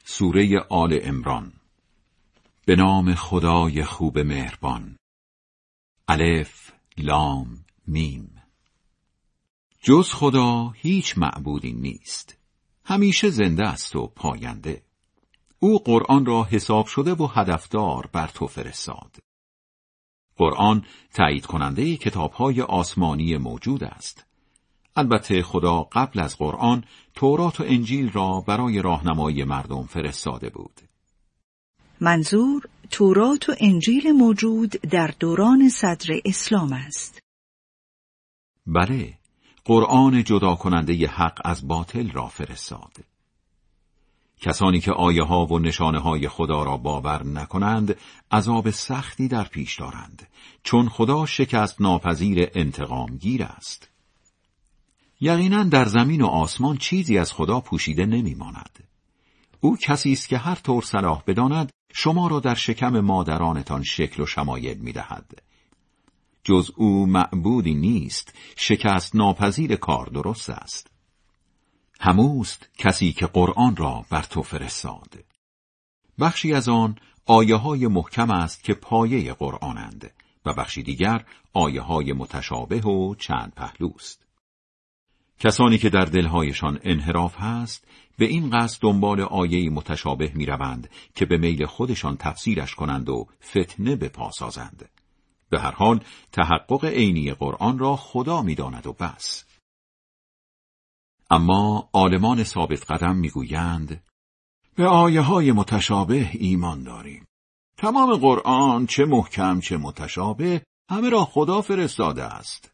سوره آل عمران. به نام خدای خوب مهربان. الف لام میم. جز خدا هیچ معبودی نیست. همیشه زنده است و پاینده. او قرآن را حساب شده و هدفدار بر تو فرستاد. قرآن تایید کننده کتاب‌های آسمانی موجود است. البته خدا قبل از قرآن تورات و انجیل را برای راهنمایی مردم فرستاده بود. منظور تورات و انجیل موجود در دوران صدر اسلام است. بله، قرآن جدا کننده حق از باطل را فرستاد. کسانی که آیه ها و نشانه های خدا را باور نکنند عذاب سختی در پیش دارند، چون خدا شکست ناپذیر انتقام گیر است. یقینا در زمین و آسمان چیزی از خدا پوشیده نمی ماند. او کسی است که هر طور صلاح بداند شما را در شکم مادرانتان شکل و شمایل می دهد. جز او معبودی نیست، شکست ناپذیر کار درست است. هموست کسی که قرآن را بر تو فرستاد. بخشی از آن آیه های محکم است که پایه قرآنند و بخشی دیگر آیه های متشابه و چند پهلوست. کسانی که در دلهایشان انحراف هست به این قصد دنبال آیه متشابه می روند که به میل خودشان تفسیرش کنند و فتنه بپاسازند. به هر حال تحقق عینی قرآن را خدا می داند و بس. اما عالمان ثابت قدم می گویند به آیه های متشابه ایمان داریم. تمام قرآن چه محکم چه متشابه همه را خدا فرستاده است.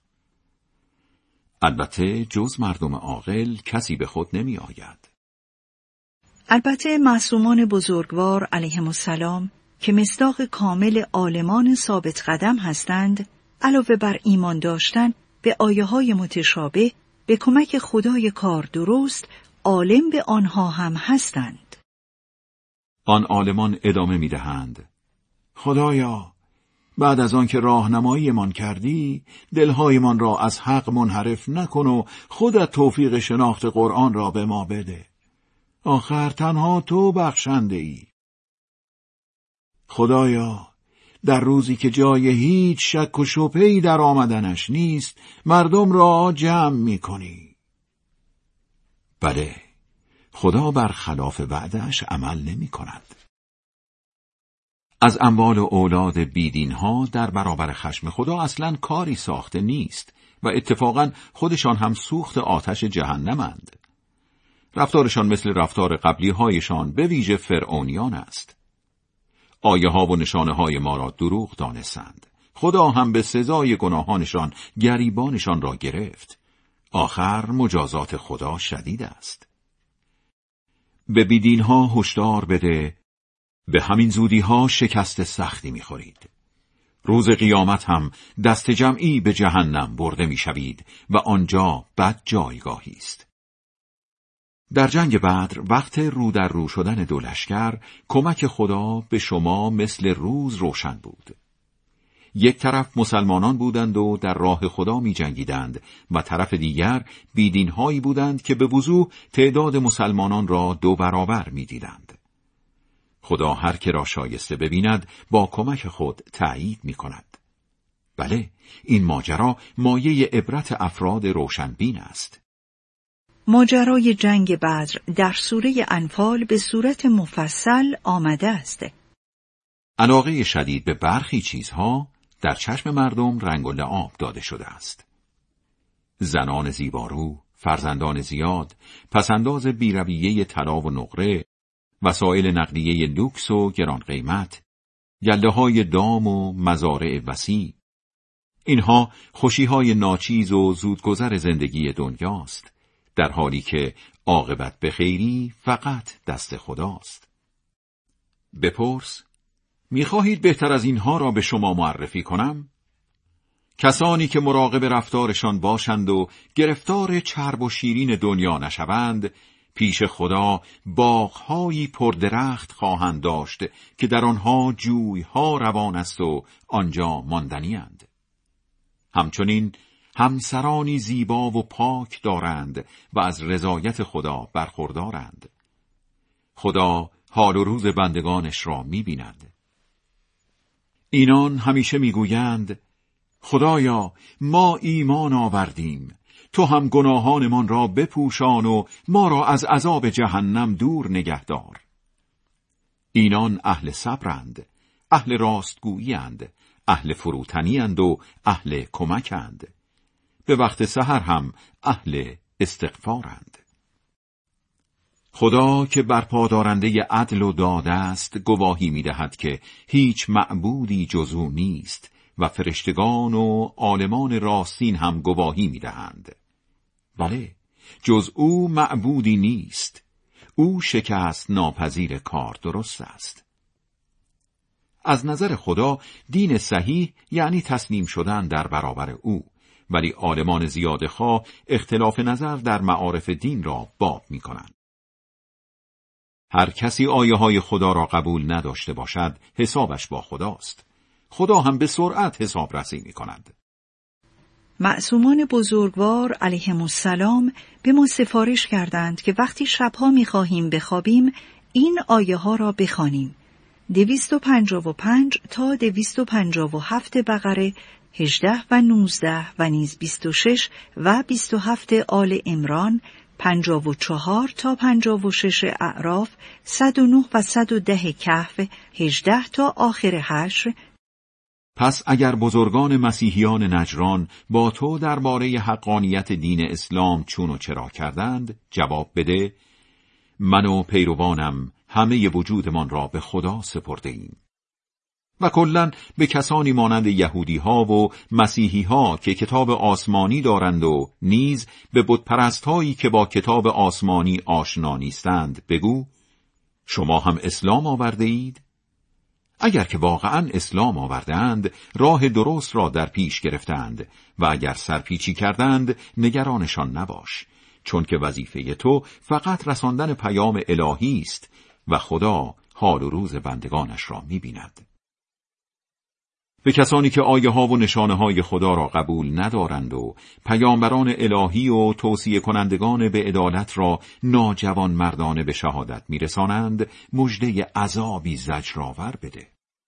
البته جز مردم عاقل کسی به خود نمی آید. البته معصومان بزرگوار علیهم السلام که مصداق کامل عالمان ثابت قدم هستند، علاوه بر ایمان داشتن به آیه های متشابه به کمک خدای کار درست عالم به آنها هم هستند. آن عالمان ادامه می دهند: خدایا، بعد از آن که راهنماییمان کردی، دلهایمان را از حق منحرف نکن و خودت توفیق شناخت قرآن را به ما بده. آخر تنها تو بخشنده ای. خدایا، در روزی که جای هیچ شک و شبهه‌ای در آمدنش نیست، مردم را جمع می کنی. بله، خدا برخلاف وعده‌اش عمل نمی کند. از اموال و اولاد بیدینها در برابر خشم خدا اصلاً کاری ساخته نیست و اتفاقاً خودشان هم سوخت آتش جهنمند. رفتارشان مثل رفتار قبلی هایشان به ویژه فرعونیان است. آیه ها و نشانه های ما را دروغ دانستند. خدا هم به سزای گناهانشان گریبانشان را گرفت. آخر مجازات خدا شدید است. به بیدینها هشدار بده، به همین زودی ها شکست سختی می خورید. روز قیامت هم دست جمعی به جهنم برده می شوید و آنجا بد جایگاهی است. در جنگ بدر وقت رو در رو شدن دو لشکر کمک خدا به شما مثل روز روشن بود. یک طرف مسلمانان بودند و در راه خدا می جنگیدند و طرف دیگر بیدینهایی بودند که به وضوح تعداد مسلمانان را 2 برابر می دیدند. خدا هر که را شایسته ببیند با کمک خود تأیید می کند. بله، این ماجرا مایه عبرت افراد روشنبین است. ماجرای جنگ بدر در سوره انفال به صورت مفصل آمده است. علاقه شدید به برخی چیزها در چشم مردم رنگ و لعاب داده شده است. زنان زیبارو، فرزندان زیاد، پسنداز بی‌رویه طلا و نقره، وسایل نقلیه لوکس و گران قیمت، گله‌های دام و مزارع وسیع. اینها خوشی‌های ناچیز و زودگذر زندگی دنیاست، در حالی که عاقبت به خیری فقط دست خداست. بپرس، می‌خواهید بهتر از اینها را به شما معرفی کنم؟ کسانی که مراقب رفتارشان باشند و گرفتار چرب و شیرین دنیا نشوند، پیش خدا باغ‌هایی پردرخت خواهند داشت که در آنها جوی‌ها روان است و آنجا ماندنی‌اند. همچنین همسرانی زیبا و پاک دارند و از رضایت خدا برخوردارند. خدا حال و روز بندگانش را می‌بیند. اینان همیشه می‌گویند خدایا ما ایمان آوردیم، تو هم گناهانمان را بپوشان و ما را از عذاب جهنم دور نگهدار. اینان اهل صبرند، اهل راستگویی‌اند، اهل فروتنی‌اند و اهل کمک‌اند. به وقت سحر هم اهل استغفارند. خدا که برپادارنده عدل و داد است گواهی می‌دهد که هیچ معبودی جز او نیست و فرشتگان و عالمان راستین هم گواهی می‌دهند. بله، جز او معبودی نیست. او شکست ناپذیر کار درست است. از نظر خدا دین صحیح یعنی تسلیم شدن در برابر او، ولی عالمان زیادخواه اختلاف نظر در معارف دین را باب می‌کنند. هر کسی آیه‌های خدا را قبول نداشته باشد حسابش با خداست. خدا هم به سرعت حساب رسی می‌کند. معصومان بزرگوار علیهم السلام به ما سفارش کردند که وقتی شبها می‌خواهیم بخوابیم این آیه ها را بخوانیم: 255 تا 257 بقره، 18 و 19 و نیز 26 و 27 آل عمران، 54 تا 56 اعراف، 109 و 110 کهف، 18 تا آخر حشر. پس اگر بزرگان مسیحیان نجران با تو درباره حقانیت دین اسلام چون و چرا کردند، جواب بده: من و پیروانم همه وجودمان را به خدا سپرده ایم. و کلاً به کسانی مانند یهودی ها و مسیحی ها که کتاب آسمانی دارند و نیز به بتپرست هایی که با کتاب آسمانی آشنا نیستند بگو: شما هم اسلام آورده اید؟ اگر که واقعاً اسلام آوردند راه درست را در پیش گرفتند و اگر سرپیچی کردند نگرانشان نباش، چون که وظیفه تو فقط رساندن پیام الهی است و خدا حال و روز بندگانش را می‌بیند. به کسانی که آیه ها و نشانه های خدا را قبول ندارند و پیامبران الهی و توصیه کنندگان به عدالت را ناجوان مردانه به شهادت میرسانند، مژده عذابی زجرآور بده.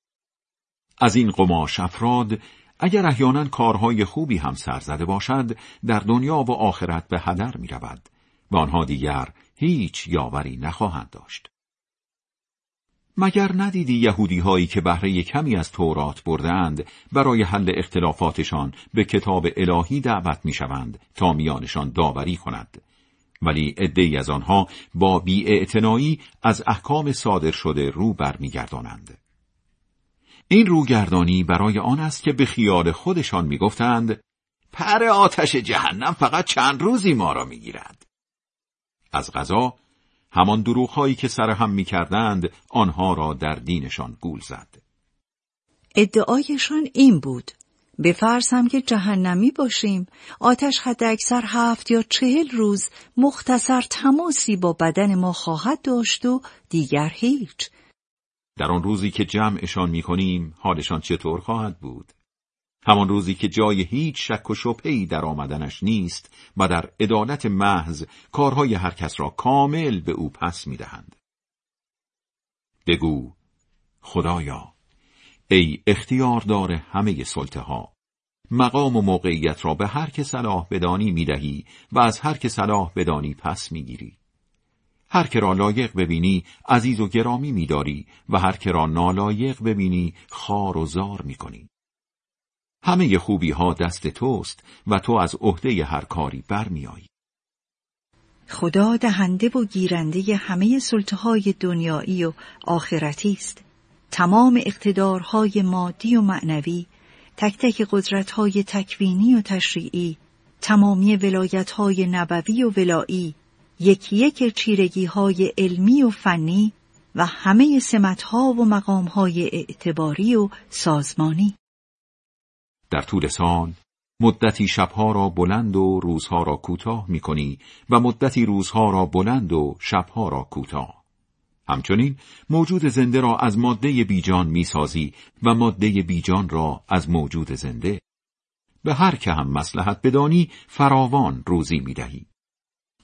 از این قماش افراد اگر احیانا کارهای خوبی هم سر زده باشد، در دنیا و آخرت به هدر می رود و آنها دیگر هیچ یاوری نخواهند داشت. مگر ندیدی یهودی هایی که بهره کمی از تورات بردند برای حل اختلافاتشان به کتاب الهی دعوت می شوند تا میانشان داوری کند، ولی عده‌ای از آنها با بی‌اعتنایی از احکام صادر شده رو برمیگردانند. این روگردانی برای آن است که به خیال خودشان میگفتند پر آتش جهنم فقط چند روزی ما را میگیرد. از قضا همان دروغ‌هایی که سرهم می‌کردند آنها را در دینشان گول زد. ادعایشان این بود: به فرض هم که جهنمی باشیم، آتش حداکثر 7 یا 40 روز مختصر تماسی با بدن ما خواهد داشت و دیگر هیچ. در آن روزی که جمعشان می‌کنیم حالشان چطور خواهد بود؟ همان روزی که جای هیچ شک و شبهه‌ای در آمدنش نیست و در عدالت محض کارهای هر کس را کامل به او پس می‌دهند. بگو: خدایا، ای اختیاردار همه سلطه‌ها، مقام و موقعیت را به هر که صلاح بدانی می‌دهی و از هر که صلاح بدانی پس می‌گیری. هر که را لایق ببینی عزیز و گرامی می‌داری و هر که را نالایق ببینی خوار و زار می‌کنی. همه خوبی ها دست توست و تو از عهده هر کاری برمی‌آیی. خدا دهنده و گیرنده همه سلطه‌های دنیایی و آخرتی است. تمام اقتدارهای مادی و معنوی، تک تک قدرت‌های تکوینی و تشریعی، تمامی ولایت‌های نبوی و ولایی، یکی یک چیرگی‌های علمی و فنی و همه سمت‌ها و مقام‌های اعتباری و سازمانی. در طول سال مدتی شبها را بلند و روزها را کوتاه می‌کنی و مدتی روزها را بلند و شبها را کوتاه. همچنین موجود زنده را از ماده بیجان می‌سازی و ماده بیجان را از موجود زنده. به هر که هم مصلحت بدانی فراوان روزی می‌دهی.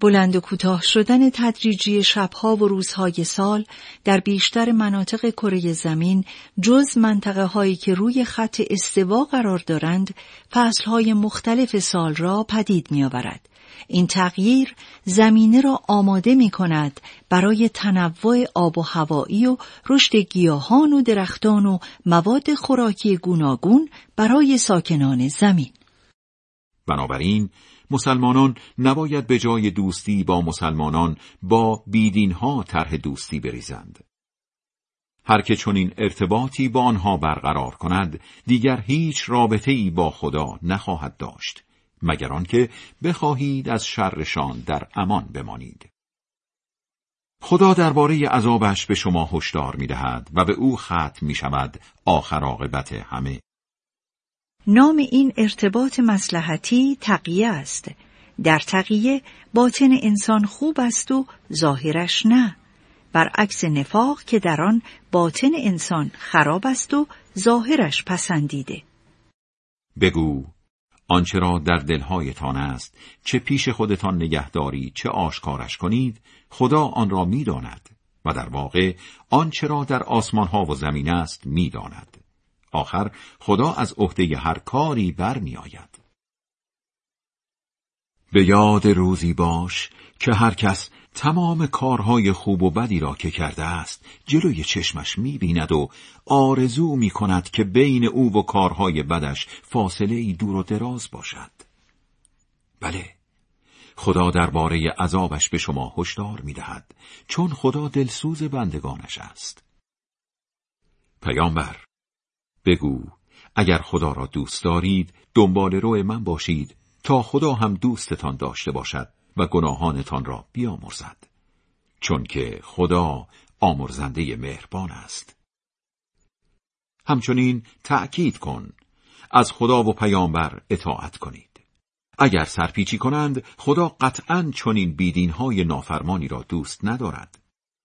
بلند و کوتاه شدن تدریجی شبها و روزهای سال در بیشتر مناطق کره زمین جز منطقه هایی که روی خط استوا قرار دارند فصلهای مختلف سال را پدید می آورد. این تغییر زمینه را آماده می کند برای تنوع آب و هوایی و رشد گیاهان و درختان و مواد خوراکی گوناگون برای ساکنان زمین. بنابراین مسلمانان نباید به جای دوستی با مسلمانان با بیدینها طرح دوستی بریزند. هر که چنین ارتباطی با آنها برقرار کند دیگر هیچ رابطه‌ای با خدا نخواهد داشت مگر آنکه بخواهید از شرشان در امان بمانید. خدا درباره عذابش به شما هشدار می‌دهد و به او ختم می‌شود آخر عاقبت همه. نام این ارتباط مصلحتی تقیه است. در تقیه باطن انسان خوب است و ظاهرش نه، برعکس نفاق که در آن باطن انسان خراب است و ظاهرش پسندیده. بگو آنچه را در دلهایتان است چه پیش خودتان نگهداری چه آشکارش کنید خدا آن را می‌داند و در واقع آنچه را در آسمان‌ها و زمین است می‌داند. آخر خدا از عهده هر کاری برمی آید. به یاد روزی باش که هر کس تمام کارهای خوب و بدی را که کرده است جلوی چشمش می بیند و آرزو می کند که بین او و کارهای بدش فاصله‌ای دور و دراز باشد. بله، خدا درباره عذابش به شما هشدار می دهد چون خدا دلسوز بندگانش است. پیامبر، بگو اگر خدا را دوست دارید دنبال رو من باشید تا خدا هم دوستتان داشته باشد و گناهانتان را بیامرزد، چون که خدا آمرزنده مهربان است. همچنین تأکید کن از خدا و پیامبر اطاعت کنید. اگر سرپیچی کنند خدا قطعاً چنین بیدینهای نافرمانی را دوست ندارد.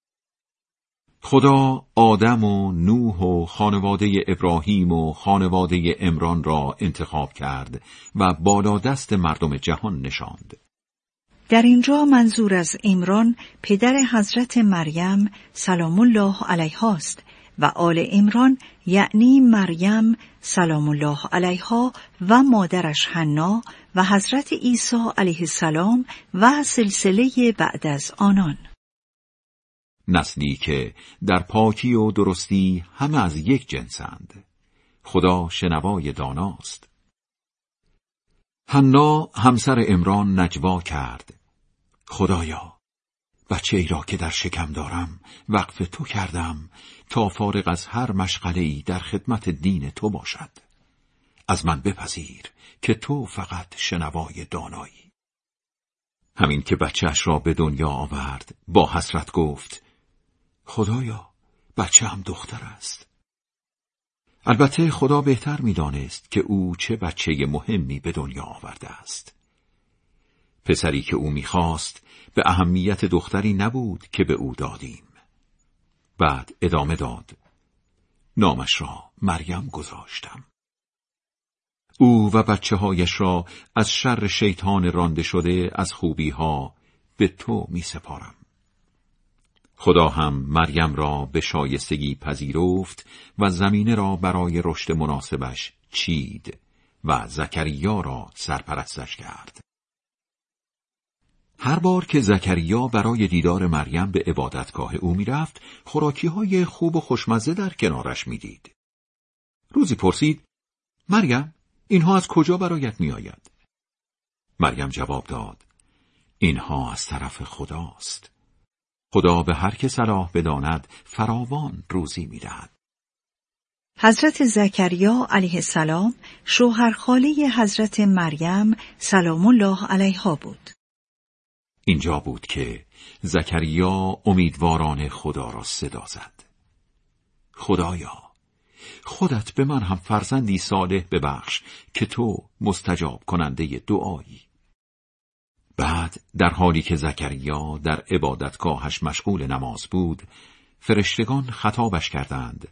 خدا آدم و نوح و خانواده ابراهیم و خانواده عمران را انتخاب کرد و بالادست مردم جهان نشاند. در اینجا منظور از عمران پدر حضرت مریم سلام الله علیها است و آل عمران یعنی مریم سلام الله علیها و مادرش حنا و حضرت عیسی علیه السلام و سلسله بعد از آنان. نسلی که در پاکی و درستی همه از یک جنسند. خدا شنوای داناست. حنا همسر عمران نجوا کرد: خدایا، بچه ای را که در شکم دارم وقف تو کردم تا فارغ از هر مشغله‌ای در خدمت دین تو باشد. از من بپذیر که تو فقط شنوای دانایی. همین که بچه‌اش را به دنیا آورد با حسرت گفت: خدایا، بچه هم دختر است. البته خدا بهتر می‌دانست که او چه بچه مهمی به دنیا آورده است. پسری که او می‌خواست به اهمیت دختری نبود که به او دادیم. بعد ادامه داد: نامش را مریم گذاشتم. او و بچه‌هایش را از شر شیطان رانده شده از خوبی‌ها به تو می‌سپارم. خدا هم مریم را به شایستگی پذیرفت و زمینه را برای رشد مناسبش چید و زکریا را سرپرستش کرد. هر بار که زکریا برای دیدار مریم به عبادتگاه او میرفت، خوراکی‌های خوب و خوشمزه در کنارش میدید. روزی پرسید: مریم، اینها از کجا برایت میآید؟ مریم جواب داد: اینها از طرف خداست. خدا به هر که صلاح بداند فراوان روزی میدهد. حضرت زکریا علیه السلام شوهرخاله حضرت مریم سلام الله علیها بود. اینجا بود که زکریا امیدواران خدا را صدا زد: خدایا، خودت به من هم فرزندی صالح ببخش که تو مستجاب کننده دعایی. بعد در حالی که زکریا در عبادتگاهش مشغول نماز بود، فرشتگان خطابش کردند: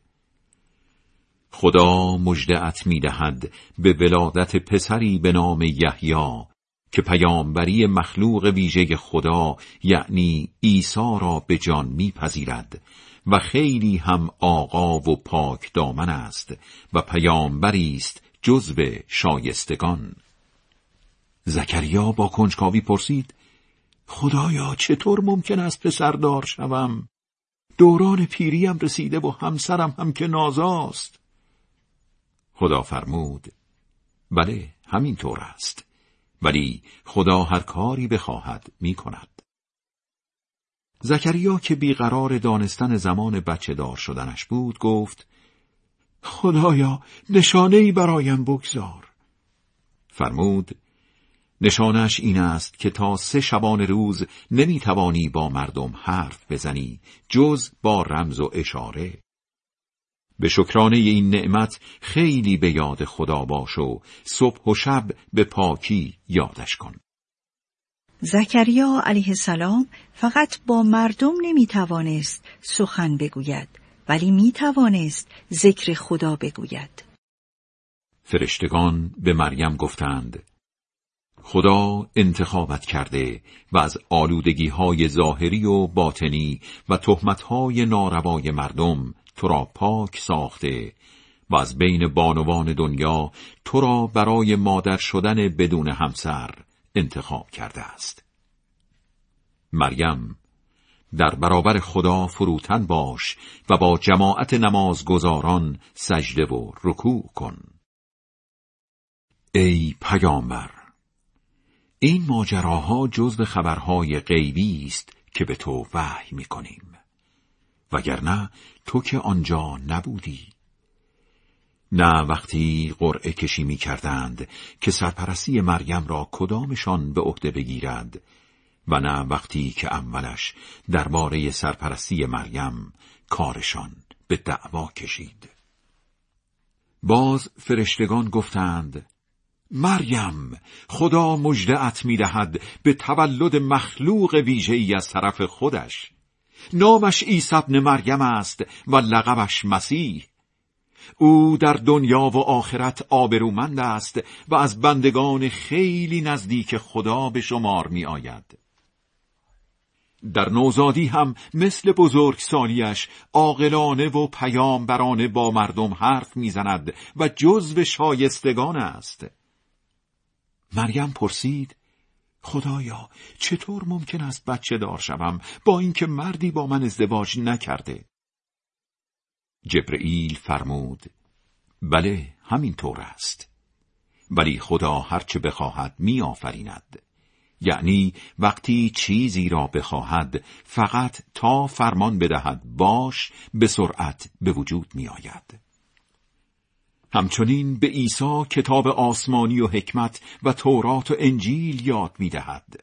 خدا مژده‌ات می‌دهد به ولادت پسری به نام یحیی که پیامبری مخلوق ویژه خدا یعنی عیسی را به جان میپذیرد و خیلی هم آقا و پاک دامن است و پیامبری است جزو شایستگان. زکریا با کنجکاوی پرسید: خدایا چطور ممکن است پسردار شوم؟ دوران پیریم رسیده و همسرم هم که نازاست. خدا فرمود: بله همینطور است، ولی خدا هر کاری بخواهد می کند. زکریا که بیقرار دانستن زمان بچه دار شدنش بود گفت: خدایا نشانه‌ای برایم بگذار. فرمود: نشانش این است که تا 3 شبانه روز نمیتوانی با مردم حرف بزنی جز با رمز و اشاره. به شکرانه این نعمت خیلی به یاد خدا باش و صبح و شب به پاکی یادش کن. زکریا علیه السلام فقط با مردم نمیتوانست سخن بگوید، ولی میتوانست ذکر خدا بگوید. فرشتگان به مریم گفتند: خدا انتخابت کرده و از آلودگی‌های ظاهری و باطنی و تهمت‌های ناروای مردم تو را پاک ساخته و از بین بانوان دنیا تو را برای مادر شدن بدون همسر انتخاب کرده است. مریم، در برابر خدا فروتن باش و با جماعت نمازگزاران سجده و رکوع کن. ای پیامبر، این ماجراها جزو خبرهای غیبی است که به تو وحی می‌کنیم، وگرنه تو که آنجا نبودی. نه وقتی قرعه کشی می‌کردند که سرپرستی مریم را کدامشان به عهده بگیرد، و نه وقتی که اولش درباره سرپرستی مریم کارشان به دعوا کشید. باز فرشتگان گفتند: مریم، خدا مژده‌ات می‌دهد به تولد مخلوق ویژه‌ای از طرف خودش. نامش عیسی ابن مریم است و لقبش مسیح. او در دنیا و آخرت آبرومند است و از بندگان خیلی نزدیک خدا به شمار می آید. در نوزادی هم مثل بزرگسالیش عاقلانه و پیامبرانه با مردم حرف می زند و جزو شایستگان است. مریم پرسید: خدایا چطور ممکن است بچه دار شوم با اینکه مردی با من ازدواج نکرده؟ جبرئیل فرمود: بله همینطور است، ولی خدا هرچه بخواهد می آفریند. یعنی وقتی چیزی را بخواهد فقط تا فرمان بدهد باش به سرعت به وجود می آید. همچنین به عیسی کتاب آسمانی و حکمت و تورات و انجیل یاد می دهد.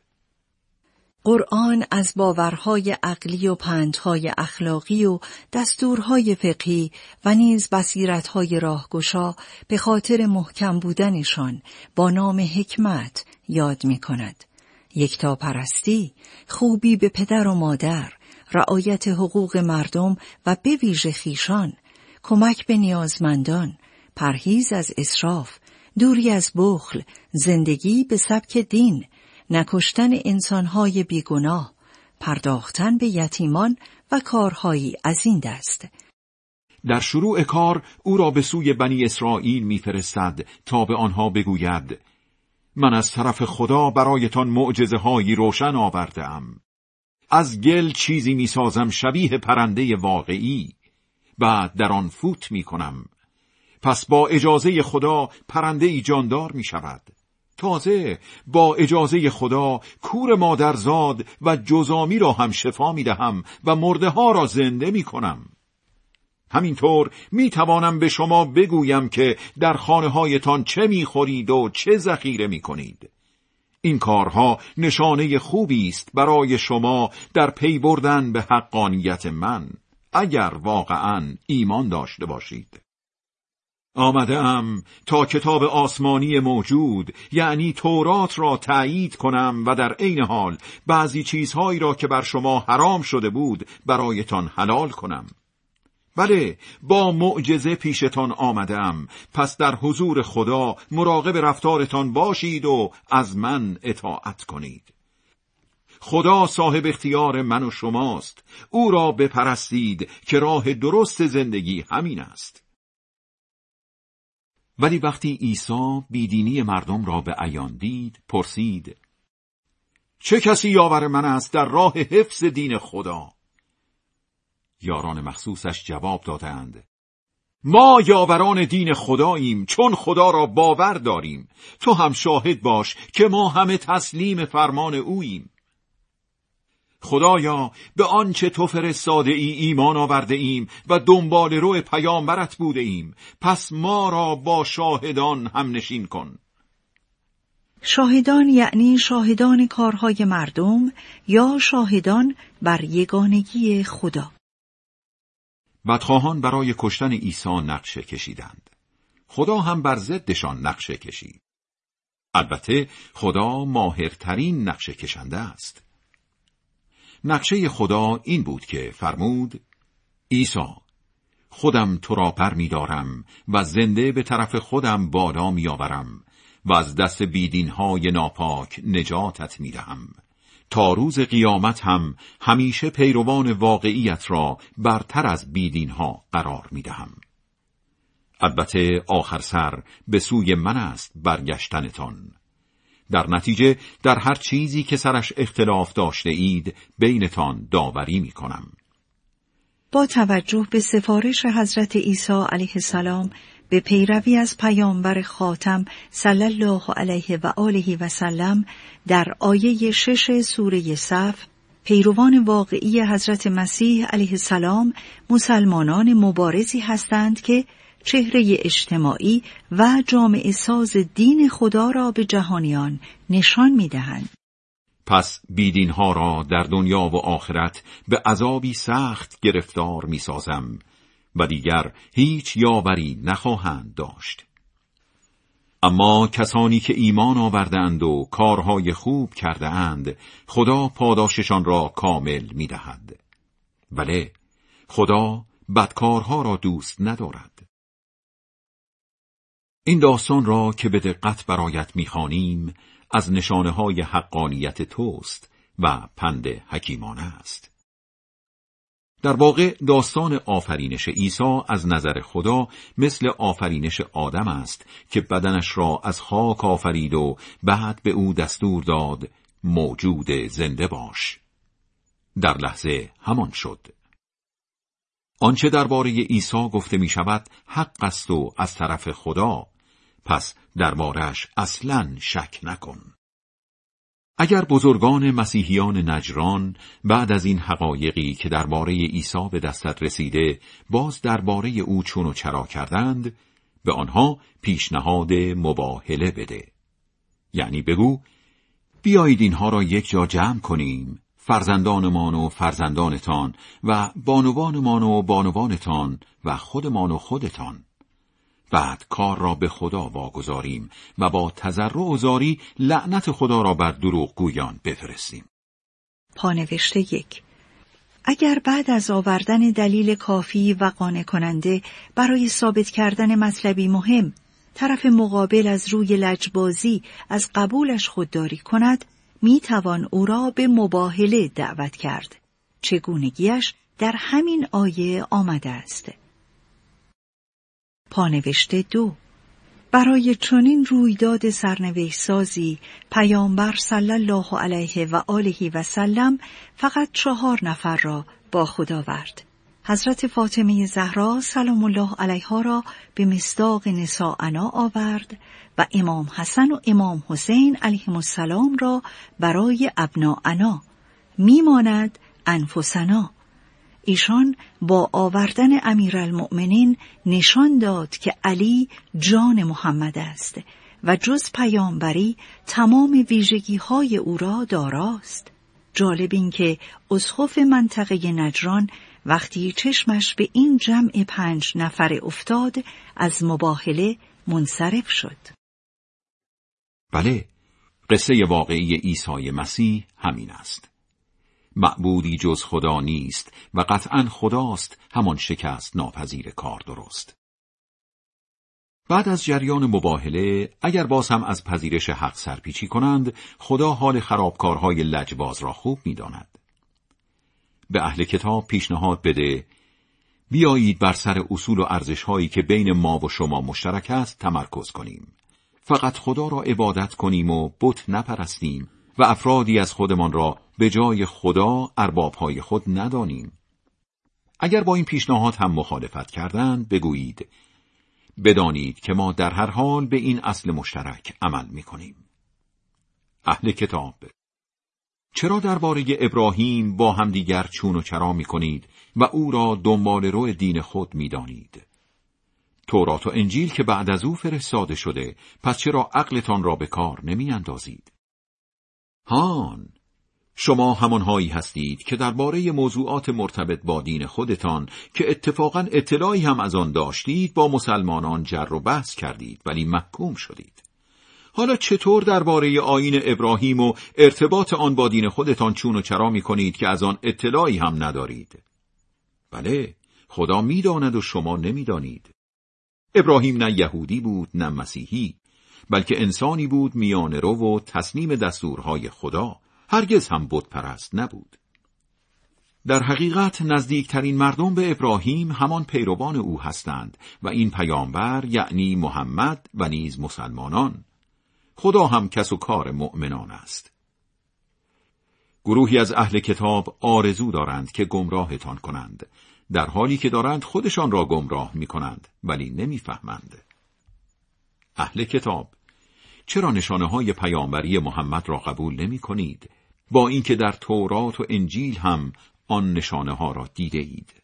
قرآن از باورهای عقلی و پندهای اخلاقی و دستورهای فقهی و نیز بصیرتهای راهگشا به خاطر محکم بودنشان با نام حکمت یاد می کند. یکتاپرستی، خوبی به پدر و مادر، رعایت حقوق مردم و به ویژه خویشان، کمک به نیازمندان، پرهیز از اسراف، دوری از بخل، زندگی به سبک دین، نکشتن انسانهای بیگناه، پرداختن به یتیمان و کارهایی از این دست. در شروع کار او را به سوی بنی اسرائیل می‌فرستد تا به آنها بگوید: من از طرف خدا برایتان معجزه‌هایی روشن آورده‌ام. از گل چیزی می‌سازم شبیه پرنده واقعی، بعد در آن فوت می‌کنم. پس با اجازه خدا پرنده‌ای جاندار می‌شود. تازه با اجازه خدا کور مادرزاد و جزامی را هم شفا می‌دهم و مرده ها را زنده می‌کنم. همینطور می‌توانم به شما بگویم که در خانه‌هایتان چه می‌خورید و چه ذخیره می‌کنید. این کارها نشانه خوبی است برای شما در پی بردن به حقانیت من، اگر واقعاً ایمان داشته باشید. آمده‌ام تا کتاب آسمانی موجود یعنی تورات را تأیید کنم و در عین حال بعضی چیزهایی را که بر شما حرام شده بود برایتان حلال کنم. بله، با معجزه پیشتان آمدم، پس در حضور خدا مراقب رفتارتان باشید و از من اطاعت کنید. خدا صاحب اختیار من و شماست، او را بپرستید که راه درست زندگی همین است. ولی وقتی عیسی بیدینی مردم را به عیان دید، پرسید: چه کسی یاور من است در راه حفظ دین خدا؟ یاران مخصوصش جواب دادند: ما یاوران دین خداییم، چون خدا را باور داریم. تو هم شاهد باش که ما همه تسلیم فرمان اوییم. خدایا، به آنچه تو فرستاده ای ایمان آورده ایم و دنبال رو پیامبرت بوده ایم، پس ما را با شاهدان هم نشین کن. شاهدان یعنی شاهدان کارهای مردم یا شاهدان بر یگانگی خدا. بدخواهان برای کشتن عیسی نقشه کشیدند. خدا هم بر ضدشان نقشه کشید. البته خدا ماهرترین نقشه کشنده است. نقشه خدا این بود که فرمود: عیسی، خودم تو را پر می دارم و زنده به طرف خودم بالا می آورم و از دست بیدینهای ناپاک نجاتت می دهم. تا روز قیامت هم همیشه پیروان واقعیت را برتر از بیدینها قرار می دهم. البته آخر سر به سوی من است برگشتنتان. در نتیجه در هر چیزی که سرش اختلاف داشته اید بینتان داوری می کنم. با توجه به سفارش حضرت عیسی علیه السلام به پیروی از پیامبر خاتم صلی الله علیه و آله و سلم، در آیه 6 سوره صف، پیروان واقعی حضرت مسیح علیه السلام مسلمانان مبارزی هستند که چهره اجتماعی و جامعه ساز دین خدا را به جهانیان نشان می‌دهند. پس بیدینها را در دنیا و آخرت به عذابی سخت گرفتار می‌سازم و دیگر هیچ یاوری نخواهند داشت. اما کسانی که ایمان آوردند و کارهای خوب کرده اند، خدا پاداششان را کامل می‌دهد. بله، خدا بدکارها را دوست ندارد. این داستان را که به دقت برایت می‌خوانیم از نشانه‌های حقانیت توست و پند حکیمانه است. در واقع داستان آفرینش عیسی از نظر خدا مثل آفرینش آدم است که بدنش را از خاک آفرید و بعد به او دستور داد موجود زنده باش. در لحظه همان شد. آنچه درباره عیسی گفته می شود حق است و از طرف خدا، پس درباره‌اش اصلاً شک نکن. اگر بزرگان مسیحیان نجران بعد از این حقایقی که درباره عیسی به دستت رسیده باز درباره او چون و چرا کردند، به آنها پیشنهاد مباهله بده. یعنی بگو: بیایید اینها را یک جا جمع کنیم، فرزندانمان و فرزندانتان و بانوانمان و بانوانتان و خودمان و خودتان. بعد کار را به خدا واگذاریم و با تضرع و زاری لعنت خدا را بر دروغگویان بفرستیم. پانوشته 1. اگر بعد از آوردن دلیل کافی و قانع کننده برای ثابت کردن مطلبی مهم، طرف مقابل از روی لجبازی از قبولش خودداری کند، می توان او را به مباهله دعوت کرد. چگونگیش در همین آیه آمده است. پانوشته 2. برای چنین رویداد سرنوشت سازی پیامبر صلی الله علیه و آله و سلم فقط 4 نفر را با خود آورد. حضرت فاطمه زهرا سلام الله علیها را به مصداق نساءنا آورد و امام حسن و امام حسین علیهم السلام را برای ابناءنا، میماند انفسنا. ایشان با آوردن امیرالمؤمنین نشان داد که علی جان محمد است و جز پیامبری تمام ویژگی‌های او را داراست. جالب این که اسقف منطقه نجران وقتی چشمش به این جمع 5 نفر افتاد از مباهله منصرف شد. بله، قصه واقعی عیسی مسیح همین است. معبودی جز خدا نیست و قطعاً خداست همان شکست ناپذیر کار درست. بعد از جریان مباهله، اگر باز هم از پذیرش حق سرپیچی کنند، خدا حال خرابکارهای لجباز را خوب می‌داند. به اهل کتاب پیشنهاد بده بیایید بر سر اصول و ارزش‌هایی که بین ما و شما مشترک است تمرکز کنیم. فقط خدا را عبادت کنیم و بت نپرستیم و افرادی از خودمان را به جای خدا ارباب‌های خود ندانیم. اگر با این پیشنهاد هم مخالفت کردند بگویید بدانید که ما در هر حال به این اصل مشترک عمل می‌کنیم. اهل کتاب، چرا درباره ابراهیم با همدیگر چون و چرا می‌کنید و او را دنبال رو دین خود می‌دانید؟ تورات و انجیل که بعد از او فرستاده شده، پس چرا عقلتان را به کار نمی‌اندازید؟ هان، شما همانهایی هستید که درباره موضوعات مرتبط با دین خودتان که اتفاقاً اطلاعی هم از آن داشتید با مسلمانان جر و بحث کردید ولی محکوم شدید. حالا چطور درباره آیین ابراهیم و ارتباط آن با دین خودتان چون و چرا می‌کنید که از آن اطلاعی هم ندارید؟ بله، خدا می‌داند و شما نمی‌دانید. ابراهیم نه یهودی بود نه مسیحی، بلکه انسانی بود میانه رو و تسلیم دستورهای خدا، هرگز هم بت پرست نبود. در حقیقت نزدیکترین مردم به ابراهیم همان پیروان او هستند و این پیامبر یعنی محمد و نیز مسلمانان. خدا هم کس و کار مؤمنان است. گروهی از اهل کتاب آرزو دارند که گمراهتان کنند، در حالی که دارند خودشان را گمراه می کنند ولی نمی فهمند. اهل کتاب، چرا نشانه‌های پیامبری محمد را قبول نمی کنید با اینکه در تورات و انجیل هم آن نشانه‌ها را دیده اید؟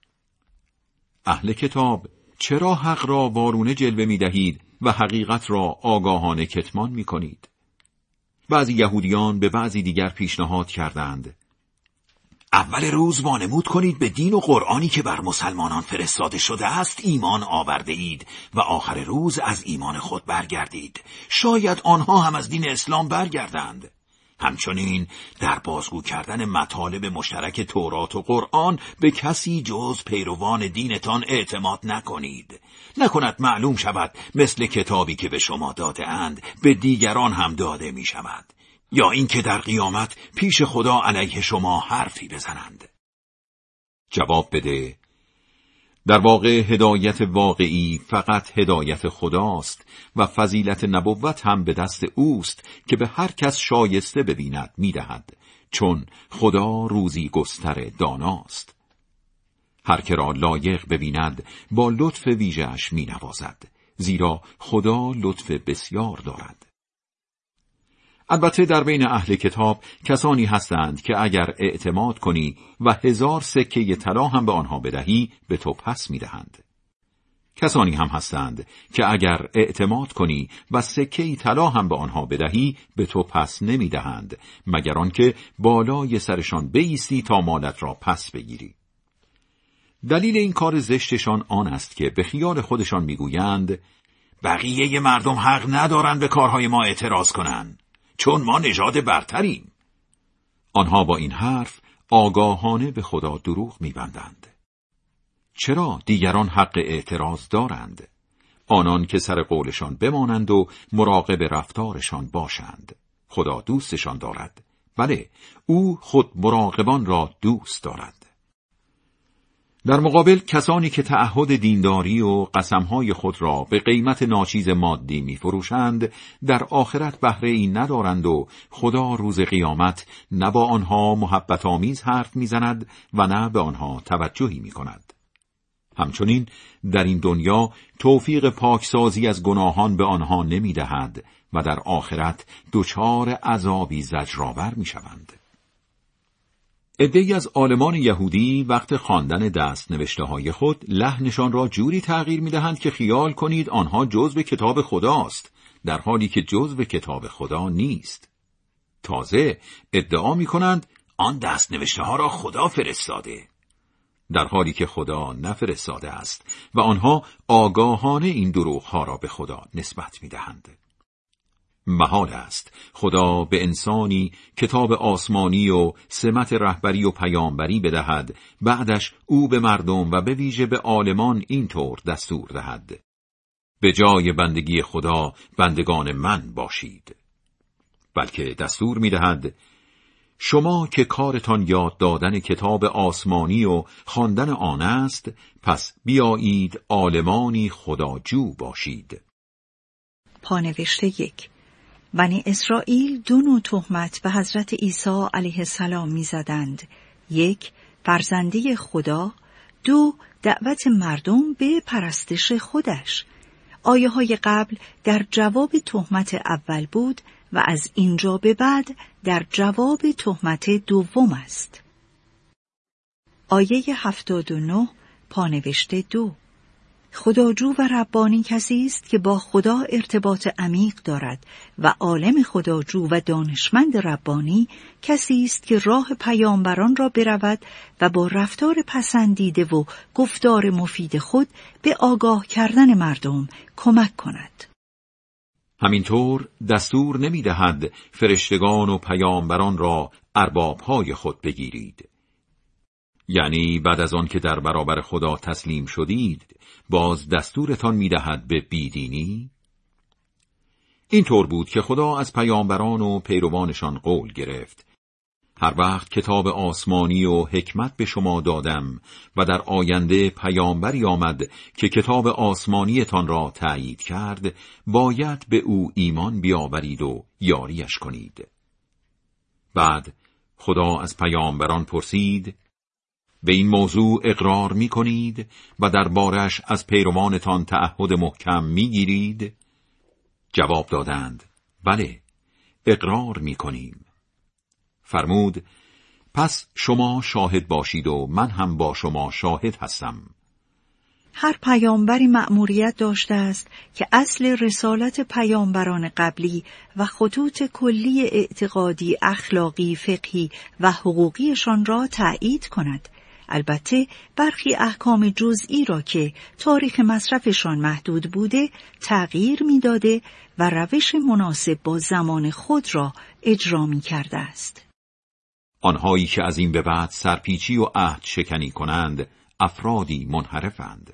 اهل کتاب، چرا حق را وارونه جلوه می دهید و حقیقت را آگاهانه کتمان می کنید؟ بعضی یهودیان به بعضی دیگر پیشنهاد کردند اول روز وانمود کنید به دین و قرآنی که بر مسلمانان فرستاده شده است ایمان آورده اید و آخر روز از ایمان خود برگردید. شاید آنها هم از دین اسلام برگردند. همچنین در بازگو کردن مطالب مشترک تورات و قرآن به کسی جز پیروان دینتان اعتماد نکنید. نکند معلوم شود مثل کتابی که به شما داده اند به دیگران هم داده می شود، یا اینکه در قیامت پیش خدا علیه شما حرفی بزنند. جواب بده در واقع هدایت واقعی فقط هدایت خداست و فضیلت نبوت هم به دست اوست که به هر کس شایسته ببیند میدهد، چون خدا روزی گستر داناست. هر که را لایق ببیند با لطف ویژه‌اش مینوازد، زیرا خدا لطف بسیار دارد. البته در بین اهل کتاب کسانی هستند که اگر اعتماد کنی و 1000 سکه طلا هم به آنها بدهی به تو پس میدهند. کسانی هم هستند که اگر اعتماد کنی و سکه طلا هم به آنها بدهی به تو پس نمیدهند، مگر آنکه بالای سرشان بایستی تا مالت را پس بگیری. دلیل این کار زشتشان آن است که به خیال خودشان میگویند بقیه مردم حق ندارند به کارهای ما اعتراض کنند، چون ما نژاد برتریم. آنها با این حرف آگاهانه به خدا دروغ می‌بندند. چرا دیگران حق اعتراض دارند؟ آنان که سر قولشان بمانند و مراقب رفتارشان باشند. خدا دوستشان دارد. بله، او خود مراقبان را دوست دارد. در مقابل کسانی که تعهد دینداری و قسمهای خود را به قیمت ناچیز مادی می‌فروشند، در آخرت بهره‌ای ندارند و خدا روز قیامت نه با آنها محبت آمیز حرف می‌زند و نه به آنها توجهی می‌کند. همچنین در این دنیا توفیق پاکسازی از گناهان به آنها نمی‌دهد و در آخرت دچار عذابی زجرآور می‌شوند. عده‌ای از عالمان یهودی وقت خواندن دست‌نوشته‌های خود لحنشان را جوری تغییر می‌دهند که خیال کنید آنها جزو کتاب خداست، در حالی که جزو کتاب خدا نیست. تازه ادعا می‌کنند آن دست‌نوشته‌ها را خدا فرستاده، در حالی که خدا نفرستاده است و آنها آگاهانه این دروغ‌ها را به خدا نسبت می‌دهند. محال است خدا به انسانی کتاب آسمانی و سمت رهبری و پیامبری بدهد، بعدش او به مردم و به ویژه به عالمان اینطور دستور دهد: به جای بندگی خدا بندگان من باشید. بلکه دستور می‌دهد: شما که کارتان یاد دادن کتاب آسمانی و خواندن آن است، پس بیایید عالمانی خداجو باشید. پانوشته 1. بنی اسرائیل 2 نوع تهمت به حضرت عیسی علیه السلام می‌زدند: 1. فرزندی خدا، 2. دعوت مردم به پرستش خودش. آیه‌های قبل در جواب تهمت اول بود و از اینجا به بعد در جواب تهمت دوم است. آیه 79 پانوشته 2. خداجو و ربانی کسی است که با خدا ارتباط عمیق دارد و عالم خداجو و دانشمند ربانی کسی است که راه پیامبران را برود و با رفتار پسندیده و گفتار مفید خود به آگاه کردن مردم کمک کند. همینطور دستور نمی‌دهد فرشتگان و پیامبران را ارباب‌های خود بگیرید. یعنی بعد از آن که در برابر خدا تسلیم شدید، باز دستورتان می‌دهد به بیدینی؟ اینطور بود که خدا از پیامبران و پیروانشان قول گرفت: هر وقت کتاب آسمانی و حکمت به شما دادم و در آینده پیامبری آمد که کتاب آسمانیتان را تأیید کرد، باید به او ایمان بیاورید و یاریش کنید. بعد خدا از پیامبران پرسید: به این موضوع اقرار می کنید و در بارش از پیروانتان تعهد محکم می گیرید؟ جواب دادند: بله، اقرار می کنیم. فرمود: پس شما شاهد باشید و من هم با شما شاهد هستم. هر پیامبری مأموریت داشته است که اصل رسالت پیامبران قبلی و خطوط کلی اعتقادی، اخلاقی، فقهی و حقوقیشان را تأیید کند. البته برخی احکام جزئی را که تاریخ مصرفشان محدود بوده تغییر می‌داده و روش مناسب با زمان خود را اجرا می‌کرده است. آنهایی که از این به بعد سرپیچی و عهد شکنی کنند افرادی منحرفند.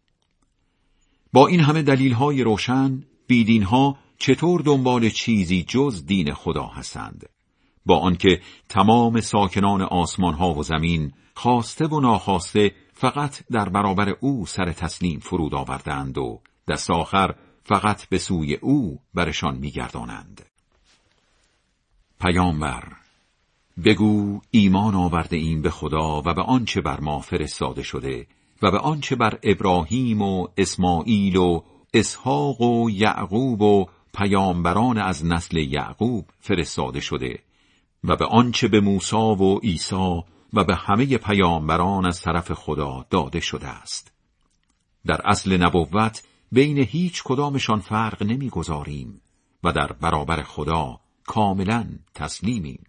با این همه دلیل‌های روشن، بیدین‌ها چطور دنبال چیزی جز دین خدا هستند؟ با آنکه تمام ساکنان آسمان‌ها و زمین خواسته و ناخواسته فقط در برابر او سر تسلیم فرود آوردند و دست آخر فقط به سوی او برشان می‌گردانند. پیامبر، بگو ایمان آورده ایم به خدا و به آنچه بر ما فرستاده شده و به آنچه بر ابراهیم و اسماعیل و اسحاق و یعقوب و پیامبران از نسل یعقوب فرستاده شده و به آنچه به موسی و عیسی و به همه پیامبران از طرف خدا داده شده است. در اصل نبوت بین هیچ کدامشان فرق نمی‌گذاریم و در برابر خدا کاملا تسلیمیم.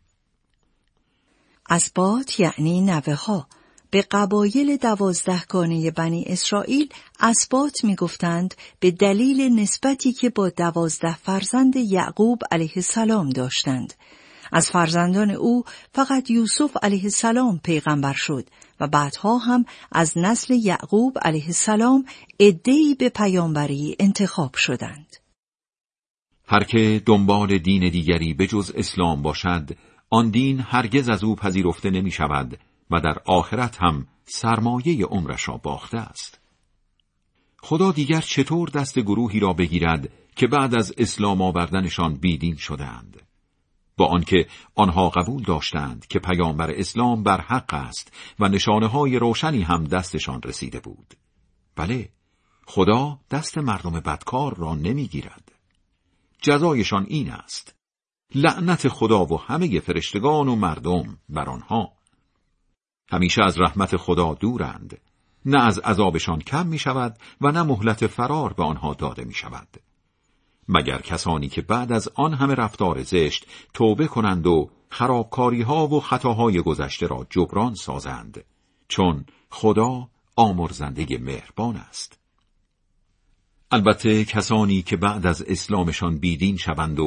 اسباط یعنی نوه ها. به قبایل 12 گانه بنی اسرائیل اسباط می گفتند به دلیل نسبتی که با 12 فرزند یعقوب علیه السلام داشتند. از فرزندان او فقط یوسف علیه السلام پیغمبر شد و بعدها هم از نسل یعقوب علیه السلام عده‌ای به پیامبری انتخاب شدند. هر که دنبال دین دیگری به جز اسلام باشد، آن دین هرگز از او پذیرفته نمی شود و در آخرت هم سرمایه عمرش را باخته است. خدا دیگر چطور دست گروهی را بگیرد که بعد از اسلام آوردنشان بیدین شدند؟ با آنکه آنها قبول داشتند که پیامبر اسلام بر حق است و نشانه‌های روشنی هم دستشان رسیده بود. بله، خدا دست مردم بدکار را نمیگیرد. جزایشان این است: لعنت خدا و همه فرشتگان و مردم بر آنها. همیشه از رحمت خدا دورند، نه از عذابشان کم می شود و نه مهلت فرار به آنها داده می شود، مگر کسانی که بعد از آن همه رفتار زشت توبه کنند و خرابکاری‌ها و خطاهای گذشته را جبران سازند، چون خدا آمرزنده مهربان است. البته کسانی که بعد از اسلامشان بیدین شوند و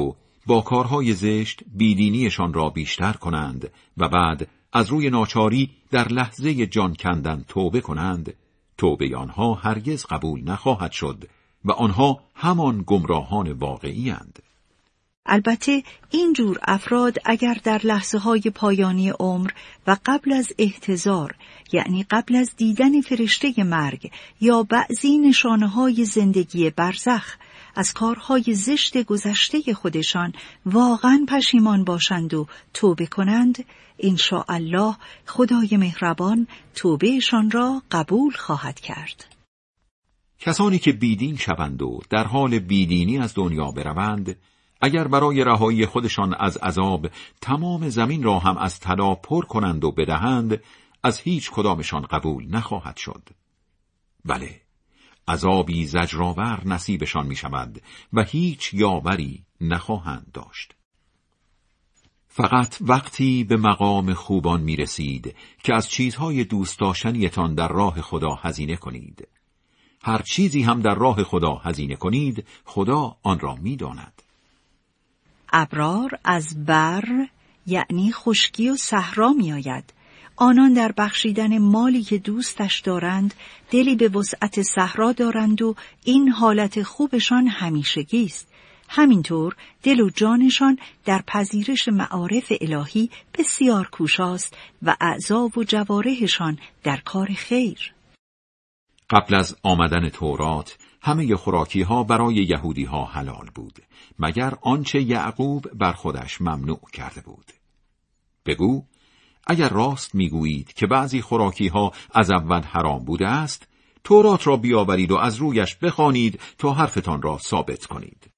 با کارهای زشت بیدینیشان را بیشتر کنند و بعد از روی ناچاری در لحظه جان کندن توبه کنند، توبه آنها هرگز قبول نخواهد شد و آنها همان گمراهان واقعی اند. البته این جور افراد اگر در لحظه‌های پایانی عمر و قبل از احتضار، یعنی قبل از دیدن فرشته مرگ یا بعضی نشانه‌های زندگی برزخ، از کارهای زشت گذشته خودشان واقعاً پشیمان باشند و توبه کنند، انشاءالله خدای مهربان توبهشان را قبول خواهد کرد. کسانی که بیدین شوند و در حال بیدینی از دنیا بروند، اگر برای رهایی خودشان از عذاب تمام زمین را هم از طلا پر کنند و بدهند، از هیچ کدامشان قبول نخواهد شد. بله، عذابی زجرآور نصیبشان می شود و هیچ یاوری نخواهند داشت. فقط وقتی به مقام خوبان می رسید که از چیزهای دوست داشتنیتان در راه خدا هزینه کنید. هر چیزی هم در راه خدا هزینه کنید، خدا آن را می داند. ابرار از بر یعنی خشکی و صحرا می آید. آنان در بخشیدن مالی که دوستش دارند دلی به وسعت صحرا دارند و این حالت خوبشان همیشگی است. همینطور دل و جانشان در پذیرش معارف الهی بسیار کوشاست و اعضا و جوارحشان در کار خیر. قبل از آمدن تورات همه خوراکی ها برای یهودی ها حلال بود، مگر آنچه یعقوب بر خودش ممنوع کرده بود. بگو، اگر راست میگویید که بعضی خوراکی ها از اول حرام بوده است، تورات را بیاورید و از رویش بخوانید تا حرفتان را ثابت کنید.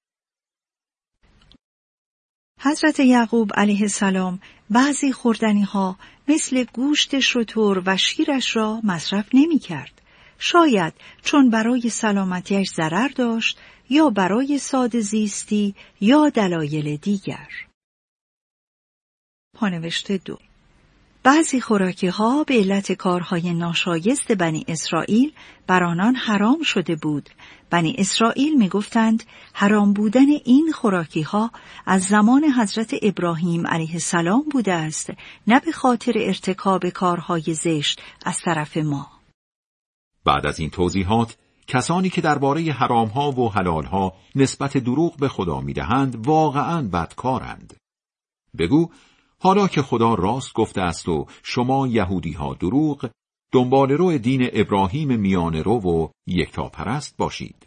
حضرت یعقوب علیه السلام بعضی خوردنی ها مثل گوشت شتر و شیرش را مصرف نمی کرد. شاید چون برای سلامتیش ضرر داشت یا برای ساده زیستی یا دلایل دیگر. پانوشت 2. بعضی خوراکی ها به علت کارهای ناشایست بنی اسرائیل بر آنان حرام شده بود. بنی اسرائیل می گفتند حرام بودن این خوراکی ها از زمان حضرت ابراهیم علیه السلام بوده است، نه به خاطر ارتکاب کارهای زشت از طرف ما. بعد از این توضیحات، کسانی که درباره حرامها و حلالها نسبت دروغ به خدا می‌دهند واقعاً بدکارند. بگو، حالا که خدا راست گفته است و شما یهودی‌ها دروغ، دنباله‌رو دین ابراهیم میانه‌رو و یکتاپرست باشید.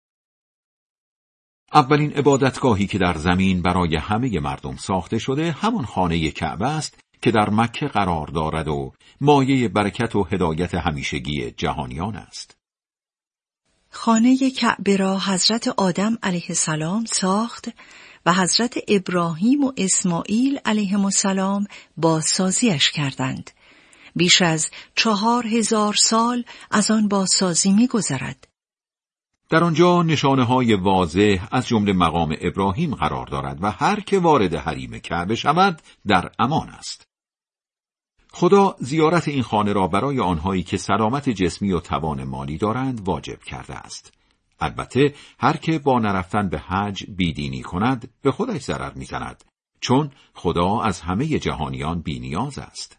اولین عبادتگاهی که در زمین برای همه مردم ساخته شده همان خانه کعبه است که در مکه قرار دارد و مایه برکت و هدایت همیشگی جهانیان است. خانه کعبه را حضرت آدم علیه السلام ساخت و حضرت ابراهیم و اسماعیل علیهم السلام بازسازیش کردند. بیش از 4000 سال از آن بازسازی می‌گذرد. در آنجا نشانه‌های واضح از جمله مقام ابراهیم قرار دارد و هر که وارد حریم کعبه شود در امان است. خدا زیارت این خانه را برای آنهایی که سلامت جسمی و توان مالی دارند واجب کرده است. البته هر که با نرفتن به حج بیدینی کند به خودش ضرر می‌زند، چون خدا از همه جهانیان بی‌نیاز است.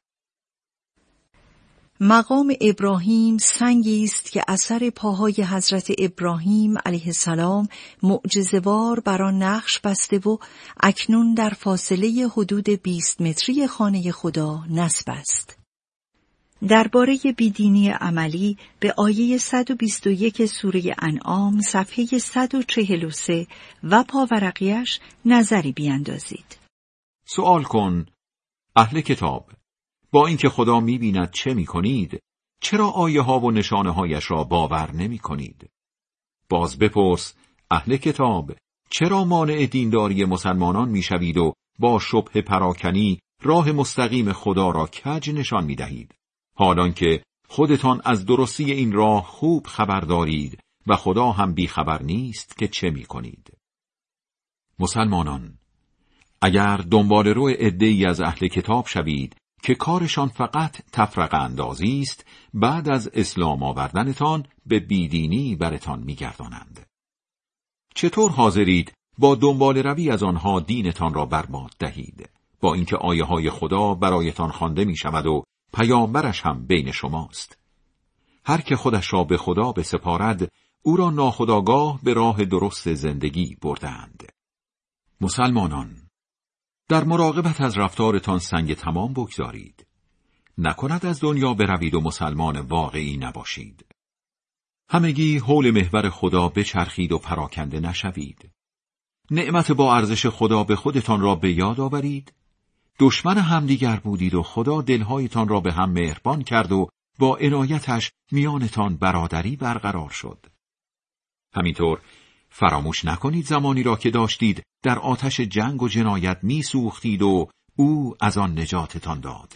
مقام ابراهیم سنگی است که اثر پاهای حضرت ابراهیم علیه السلام معجزه‌وار بر آن نقش بسته و اکنون در فاصله حدود 20 متری خانه خدا نصب است. درباره بیدینی عملی به آیه 121 سوره انعام صفحه 143 و پاورقیش نظری بیاندازید. سوال کن، اهل کتاب، با اینکه خدا می‌بیند چه می‌کنید، چرا آیه ها و نشانه هایش را باور نمی‌کنید؟ باز بپرس، اهل کتاب، چرا مانع دینداری مسلمانان می‌شوید و با شبه پراکنی راه مستقیم خدا را کج نشان می‌دهید، حالان که خودتان از درستی این راه خوب خبر دارید و خدا هم بیخبر نیست که چه می‌کنید؟ مسلمانان، اگر دنباله‌رو عده‌ای از اهل کتاب شوید که کارشان فقط تفرقه اندازی است، بعد از اسلام آوردنتان به بیدینی برتان می‌گردانند. چطور حاضرید با دنبال روی از آنها دینتان را برباد دهید، با اینکه آیه های خدا برایتان خوانده می شود و پیامبرش هم بین شماست. هر که خودش را به خدا بسپارد، او را ناخودآگاه به راه درست زندگی بردند. مسلمانان، در مراقبت از رفتارتان سنگ تمام بگذارید. نکند از دنیا بروید و مسلمان واقعی نباشید. همگی حول محور خدا بچرخید و پراکنده نشوید. نعمت با ارزش خدا به خودتان را به یاد آورید. دشمن همدیگر بودید و خدا دلهایتان را به هم مهربان کرد و با عنایتش میانتان برادری برقرار شد. همینطور فراموش نکنید زمانی را که داشتید در آتش جنگ و جنایت میسوختید و او از آن نجاتتان داد.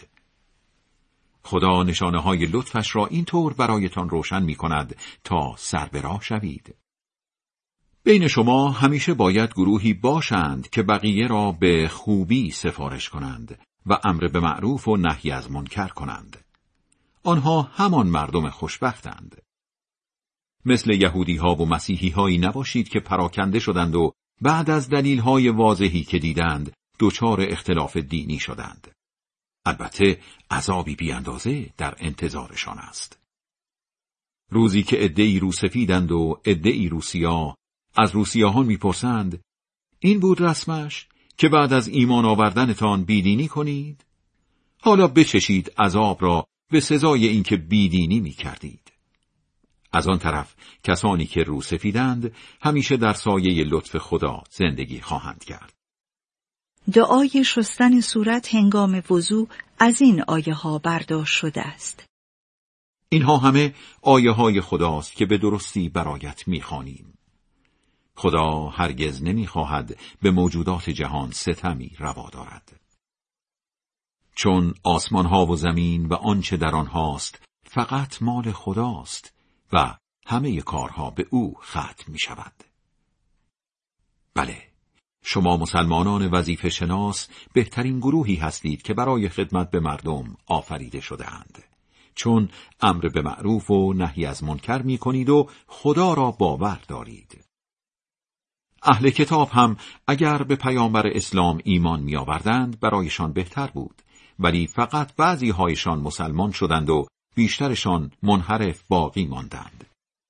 خدا نشانه‌های لطفش را اینطور برایتان روشن می‌کند تا سر به راه شوید. بین شما همیشه باید گروهی باشند که بقیه را به خوبی سفارش کنند و امر به معروف و نهی از منکر کنند. آنها همان مردم خوشبختند. مثل یهودی‌ها و مسیحی‌هایی نباشید که پراکنده شدند و بعد از دلیل‌های واضحی که دیدند دچار اختلاف دینی شدند. البته عذابی بی‌اندازه در انتظارشان است. روزی که عده‌ای روسفیدند و عده‌ای روسیاه از روسیاهان می‌پرسند این بود رسمش که بعد از ایمان آوردنتان بیدینی کنید؟ حالا بچشید عذاب را به سزای اینکه بیدینی می‌کردید. از آن طرف کسانی که روسفیدند همیشه در سایه لطف خدا زندگی خواهند کرد. دعای شستن صورت هنگام وضو از این آیه ها برداشت شده است. اینها همه آیه های خداست که به درستی برایت می‌خوانیم. خدا هرگز نمی‌خواهد به موجودات جهان ستمی روا دارد. چون آسمان ها و زمین و آنچه در آنهاست فقط مال خداست و همه کارها به او ختم می شود. بله، شما مسلمانان وظیفه شناس بهترین گروهی هستید که برای خدمت به مردم آفریده شده اند. چون امر به معروف و نهی از منکر می کنید و خدا را باور دارید. اهل کتاب هم اگر به پیامبر اسلام ایمان می آوردند برایشان بهتر بود، ولی فقط بعضی هایشان مسلمان شدند و بیشترشان منحرف باقی ماندند.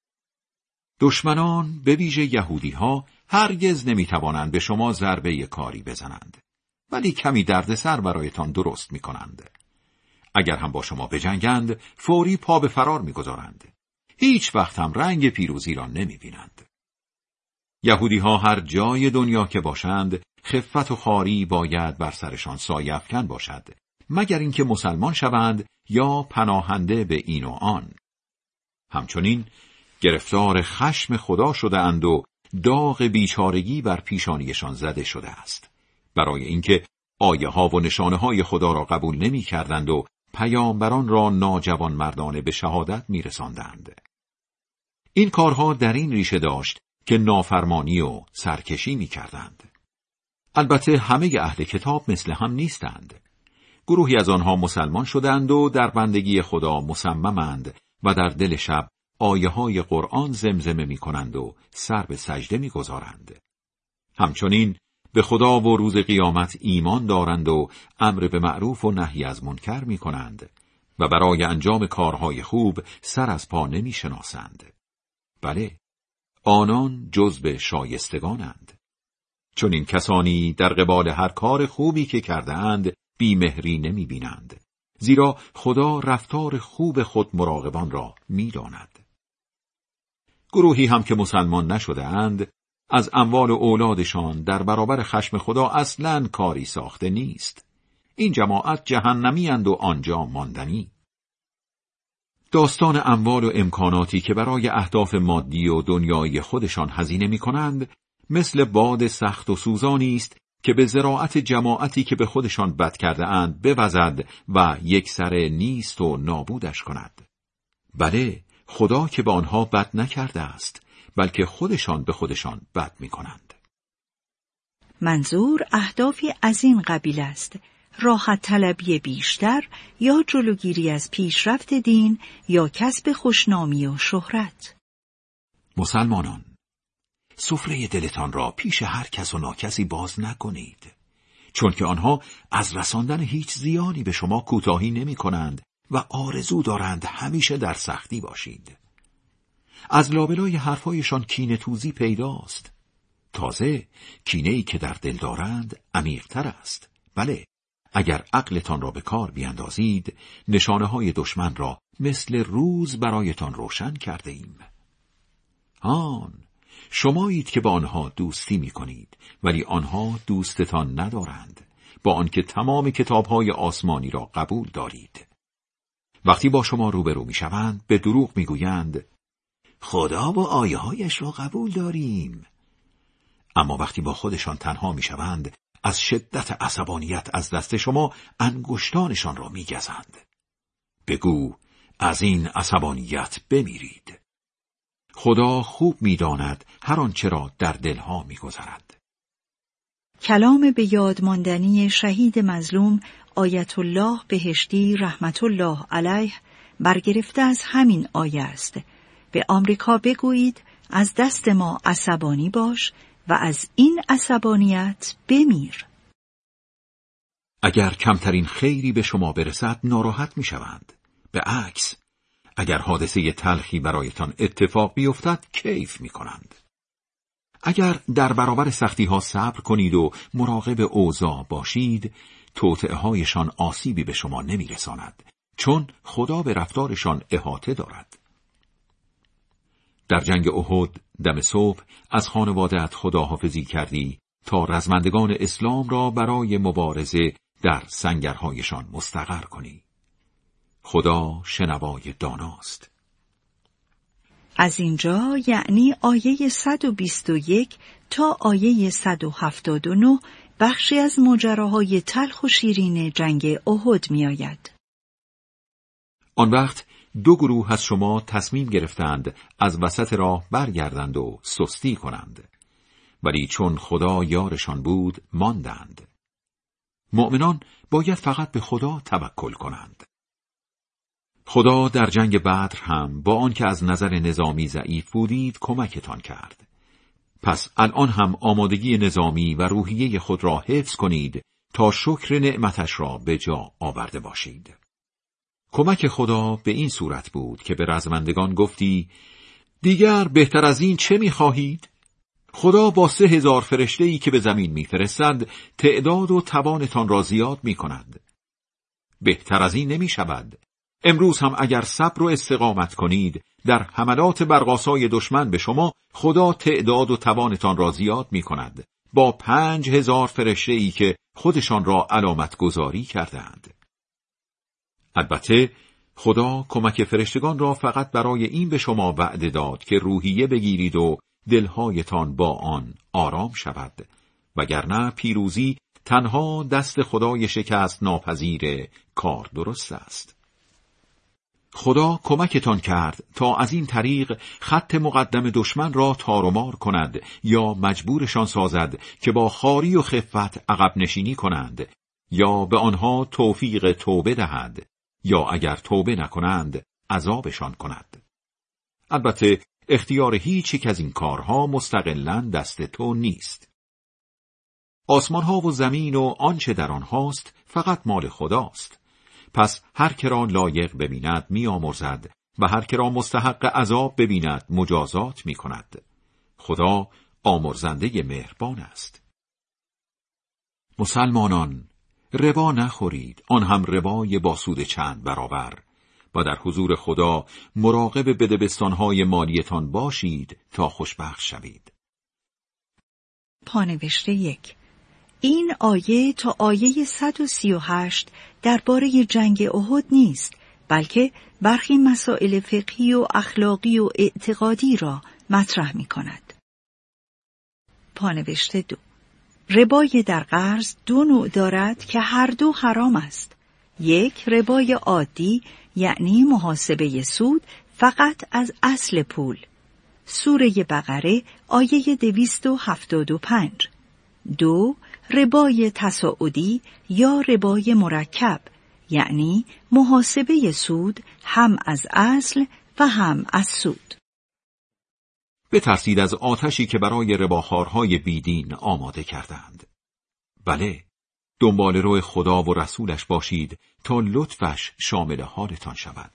دشمنان به ویژه یهودی ها هرگز نمی توانند به شما ضربه کاری بزنند، ولی کمی دردسر برایتان درست می کنند. اگر هم با شما بجنگند فوری پا به فرار می گذارند. هیچ وقت هم رنگ پیروزی را نمی بینند. یهودی ها هر جای دنیا که باشند خفت و خواری باید بر سرشان سایه افکن باشد، مگر اینکه مسلمان شوند یا پناهنده به این و آن. همچنین گرفتار خشم خدا شده اند و داغ بیچارگی بر پیشانیشان زده شده است، برای اینکه آیه ها و نشانه های خدا را قبول نمی کردند و پیامبران را ناجوان مردانه به شهادت می رساندند. این کارها در این ریشه داشت که نافرمانی و سرکشی می کردند. البته همه اهل کتاب مثل هم نیستند. گروهی از آنها مسلمان شدند و در بندگی خدا مصممند و در دل شب آیه های قرآن زمزمه می کنند و سر به سجده می گذارند. همچنین به خدا و روز قیامت ایمان دارند و امر به معروف و نهی از منکر می کنند و برای انجام کارهای خوب سر از پا نمی شناسند. بله، آنان جزو شایستگانند. چون این کسانی در قبال هر کار خوبی که کرده‌اند بی‌مهری نمی بینند، زیرا خدا رفتار خوب خود مراقبان را می داند. گروهی هم که مسلمان نشده اند، از اموال و اولادشان در برابر خشم خدا اصلاً کاری ساخته نیست. این جماعت جهنمی اند و آنجا ماندنی. داستان اموال و امکاناتی که برای اهداف مادی و دنیایی خودشان هزینه می کنند، مثل باد سخت و سوزانی است که به زراعت جماعتی که به خودشان بد کرده اند بوزد و یکسره نیست و نابودش کند. بله، خدا که به آنها بد نکرده است، بلکه خودشان به خودشان بد می کنند. منظور اهدافی از این قبیل است: راحت طلبی بیشتر یا جلوگیری از پیشرفت دین یا کسب خوشنامی و شهرت. مسلمانان، سفره دلتان را پیش هر کس و ناکسی باز نکنید، چون که آنها از رساندن هیچ زیانی به شما کوتاهی نمی کنند و آرزو دارند همیشه در سختی باشید. از لابلای حرفایشان کینه توزی پیداست. تازه کینه‌ای که در دل دارند عمیق‌تر است. بله، اگر عقلتان را به کار بیندازید، نشانه‌های دشمن را مثل روز برایتان روشن کرده ایم. آن شمایید که با آنها دوستی می کنید، ولی آنها دوستتان ندارند، با آنکه تمام کتاب‌های آسمانی را قبول دارید. وقتی با شما روبرو می شوند، به دروغ می گویند خدا و آیه‌هایش را قبول داریم. اما وقتی با خودشان تنها می شوند، از شدت عصبانیت از دست شما انگشتانشان را می گزند. بگو از این عصبانیت بمیرید. خدا خوب می داند هر آنچه را در دلها می گذرد. کلام به یاد ماندنی شهید مظلوم آیت الله بهشتی رحمت الله علیه برگرفته از همین آیه است. به آمریکا بگویید از دست ما عصبانی باش و از این عصبانیت بمیر. اگر کمترین خیری به شما برسد ناراحت می شوند. به عکس، اگر حادثه تلخی برایتان اتفاق بیفتد کیف می کنند. اگر در برابر سختی ها صبر کنید و مراقب اوضاع باشید، توطئه هایشان آسیبی به شما نمی رساند، چون خدا به رفتارشان احاطه دارد. در جنگ احد دم صبح از خانواده‌ات خداحافظی کردی تا رزمندگان اسلام را برای مبارزه در سنگرهایشان مستقر کنی. خدا شنوای داناست. از اینجا یعنی آیه 121 تا آیه 179 بخشی از ماجراهای تلخ و شیرین جنگ احد می آید. آن وقت دو گروه از شما تصمیم گرفتند از وسط راه برگردند و سستی کنند، ولی چون خدا یارشان بود ماندند. مؤمنان باید فقط به خدا توکل کنند. خدا در جنگ بدر هم با آنکه از نظر نظامی ضعیف بودید کمکتان کرد. پس الان هم آمادگی نظامی و روحیه خود را حفظ کنید تا شکر نعمتش را به جا آورده باشید. کمک خدا به این صورت بود که به رزمندگان گفتی دیگر بهتر از این چه می‌خواهید؟ خدا با 3000 فرشته‌ای که به زمین می‌فرستد تعداد و توانتان را زیاد می‌کند. بهتر از این نمی‌شود. امروز هم اگر صبر و استقامت کنید در حملات برق‌آسای دشمن به شما، خدا تعداد و توانتان را زیاد می‌کند با 5000 فرشته‌ای که خودشان را علامت گذاری کردند. البته خدا کمک فرشتگان را فقط برای این به شما وعده داد که روحیه بگیرید و دلهایتان با آن آرام شود، وگرنه پیروزی تنها دست خدای شکست ناپذیر کار درست است. خدا کمکتان کرد تا از این طریق خط مقدم دشمن را تار و مار کند یا مجبورشان سازد که با خواری و خفت عقب نشینی کنند، یا به آنها توفیق توبه دهد، یا اگر توبه نکنند عذابشان کند. البته اختیار هیچ یک از این کارها مستقلاً دست تو نیست. آسمانها و زمین و آنچه در آنهاست فقط مال خداست. پس هر که را لایق ببیند می‌آمرزد و هر که را مستحق عذاب ببیند مجازات می‌کند. خدا آمرزنده مهربان است. مسلمانان، ربا نخورید، آن هم ربای با سود چند برابر، و در حضور خدا مراقب بدبستانهای مالیتان باشید تا خوشبخت شوید. پانوشته 1. این آیه تا آیه 138 درباره جنگ احد نیست، بلکه برخی مسائل فقهی و اخلاقی و اعتقادی را مطرح می کند. پانوشته 2. ربای در قرض 2 نوع دارد که هر دو حرام است. 1. ربای عادی یعنی محاسبه سود فقط از اصل پول. سوره بقره آیه 275. 2. ربای تصاعدی یا ربای مرکب یعنی محاسبه سود هم از اصل و هم از سود. بترسید از آتشی که برای رباخوارهای بیدین آماده کردند. بله، دنبال رو خدا و رسولش باشید تا لطفش شامل حالتان شود.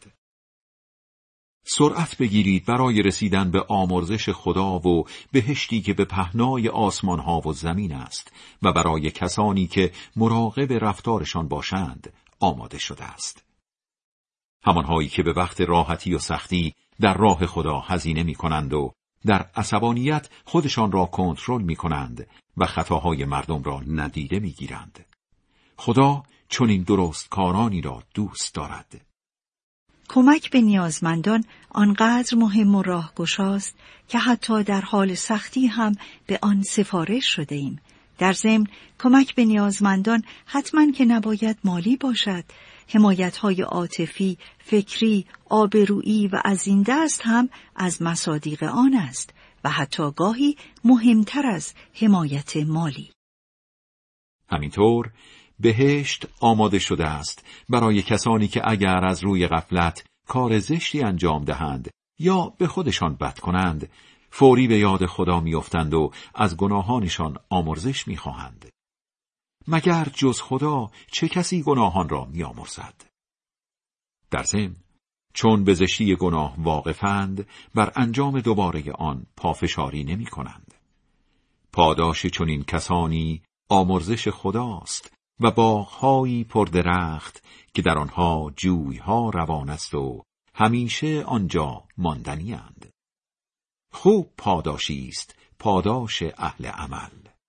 سرعت بگیرید برای رسیدن به آمرزش خدا و بهشتی که به پهنای آسمان ها و زمین است و برای کسانی که مراقب رفتارشان باشند آماده شده است. همانهایی که به وقت راحتی و سختی در راه خدا هزینه می کنند و در عصبانیت خودشان را کنترل می کنند و خطاهای مردم را ندیده می گیرند. خدا چنین درست کارانی را دوست دارد. کمک به نیازمندان آنقدر مهم و راهگشاست که حتی در حال سختی هم به آن سفارش شده ایم. در ضمن کمک به نیازمندان حتما که نباید مالی باشد. حمایت‌های عاطفی، فکری، آبرویی و از این دست هم از مصادیق آن است و حتی گاهی مهمتر از حمایت مالی. همینطور بهشت آماده شده است برای کسانی که اگر از روی غفلت کار زشتی انجام دهند یا به خودشان بد کنند، فوری به یاد خدا میافتند و از گناهانشان آمرزش میخواهند. مگر جز خدا چه کسی گناهان را میآمرزد؟ در ضمن چون به زشتی گناه واقفند، بر انجام دوباره آن پافشاری نمی کنند. پاداش چنین کسانی آمرزش خداست و باغ‌هایی پردرخت که در آنها جوی‌ها روان است و همیشه آنجا ماندنی اند. خوب پاداشی است پاداش اهل عمل.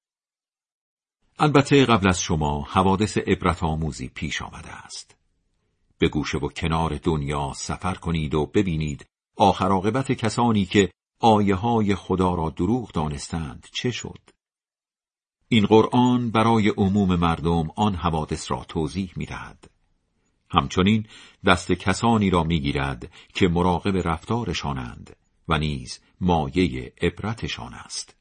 البته قبل از شما حوادث عبرت آموزی پیش آمده است. به گوشه و کنار دنیا سفر کنید و ببینید آخر عاقبت کسانی که آیه‌های خدا را دروغ دانستند چه شد. این قرآن برای عموم مردم آن حوادث را توضیح می‌دهد. همچنین دست کسانی را می‌گیرد که مراقب رفتارشانند و نیز مایه عبرتشان است.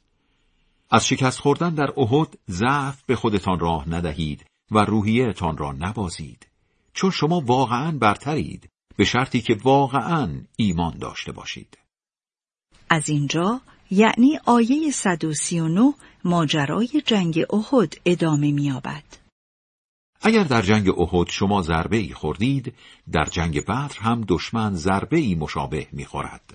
از شکست خوردن در احد ضعف به خودتان راه ندهید و روحیه‌تان را نبازید، چون شما واقعاً برترید، به شرطی که واقعاً ایمان داشته باشید. از اینجا یعنی آیه 139 ماجرای جنگ احد ادامه می‌یابد. اگر در جنگ احد شما ضربه‌ای خوردید، در جنگ بدر هم دشمن ضربه‌ای مشابه می‌خورد.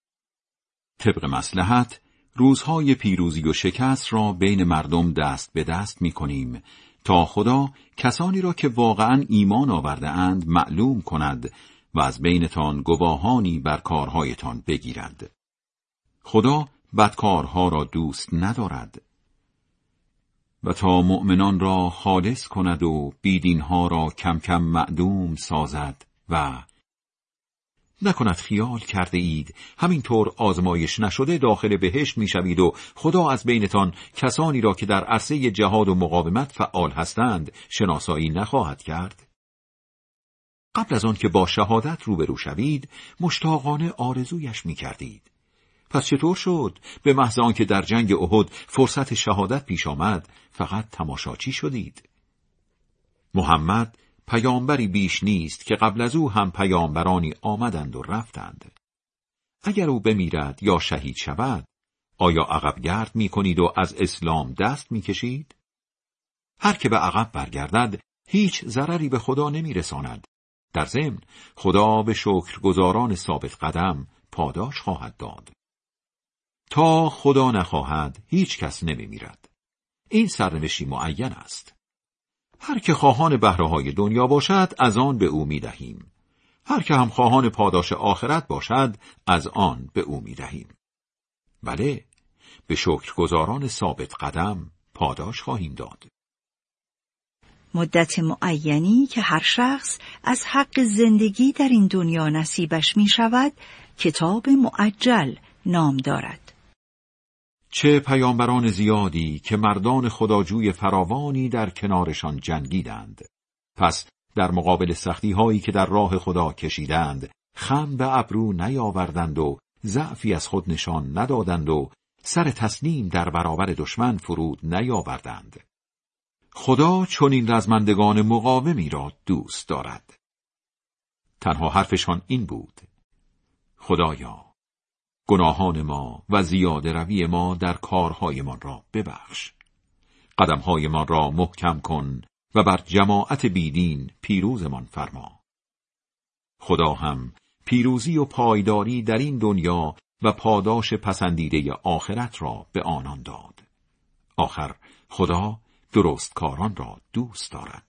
طبق مصلحت روزهای پیروزی و شکست را بین مردم دست به دست می‌کنیم تا خدا کسانی را که واقعاً ایمان آورده اند معلوم کند و از بینتان گواهانی بر کارهایتان بگیرد. خدا بدکارها را دوست ندارد و تا مؤمنان را خالص کند و بیدینها را کم کم معدوم سازد و نکند خیال کرده اید همینطور آزمایش نشده داخل بهشت میشوید و خدا از بینتان کسانی را که در عرصه جهاد و مقاومت فعال هستند شناسایی نخواهد کرد. قبل از آن که با شهادت روبرو شوید مشتاقانه آرزویش میکردید. پس چطور شد به محض آنکه در جنگ احد فرصت شهادت پیش آمد فقط تماشاچی شدید؟ محمد پیامبری بیش نیست که قبل از او هم پیامبرانی آمدند و رفتند. اگر او بمیرد یا شهید شود، آیا عقب گرد می کنید و از اسلام دست می کشید؟ هر که به عقب برگردد هیچ ضرری به خدا نمی رساند. در ضمن خدا به شکرگزاران ثابت قدم پاداش خواهد داد. تا خدا نخواهد هیچ کس نمی میرد. این سرنوشتی معین است. هر که خواهان بهره‌های دنیا باشد از آن به او می دهیم. هر که هم خواهان پاداش آخرت باشد از آن به او می دهیم. بله، به شکرگزاران ثابت قدم پاداش خواهیم داد. مدت معینی که هر شخص از حق زندگی در این دنیا نصیبش می شود کتاب معجل نام دارد. چه پیامبران زیادی که مردان خداجوی فراوانی در کنارشان جنگیدند. پس در مقابل سختی‌هایی که در راه خدا کشیدند، خم به ابرو نیاوردند و ضعفی از خود نشان ندادند و سر تسلیم در برابر دشمن فرود نیاوردند. خدا چنین رزمندگان مقاومی را دوست دارد. تنها حرفشان این بود: خدایا، گناهان ما و زیاده روی ما در کارهایمان را ببخش. قدمهایمان را محکم کن و بر جماعت بیدین پیروزمان فرما. خدا هم پیروزی و پایداری در این دنیا و پاداش پسندیده آخرت را به آنان داد. آخر خدا درستکاران را دوست دارد.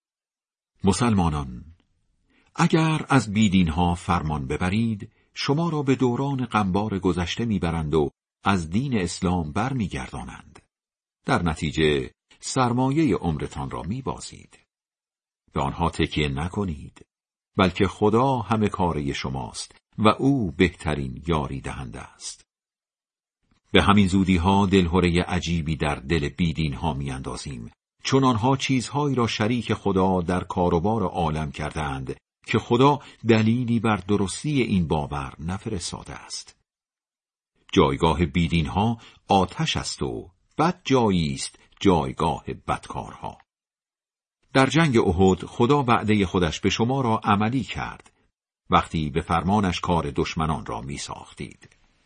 مسلمانان، اگر از بیدینها فرمان ببرید، شما را به دوران غمبار گذشته میبرند و از دین اسلام برمیگردانند. در نتیجه سرمایه عمرتان را میبازید. به آنها تکیه نکنید، بلکه خدا همه کاره شماست و او بهترین یاری دهنده است. به همین زودی ها دلهره عجیبی در دل بیدین ها میاندازیم، چون آنها چیزهایی را شریک خدا در کاروبار عالم کردند که خدا دلیلی بر درستی این باور نفرستاده است. جایگاه بیدین ها آتش است و بد جایی است جایگاه بدکارها. در جنگ احد خدا وعده خودش به شما را عملی کرد وقتی به فرمانش کار دشمنان را می ساختید.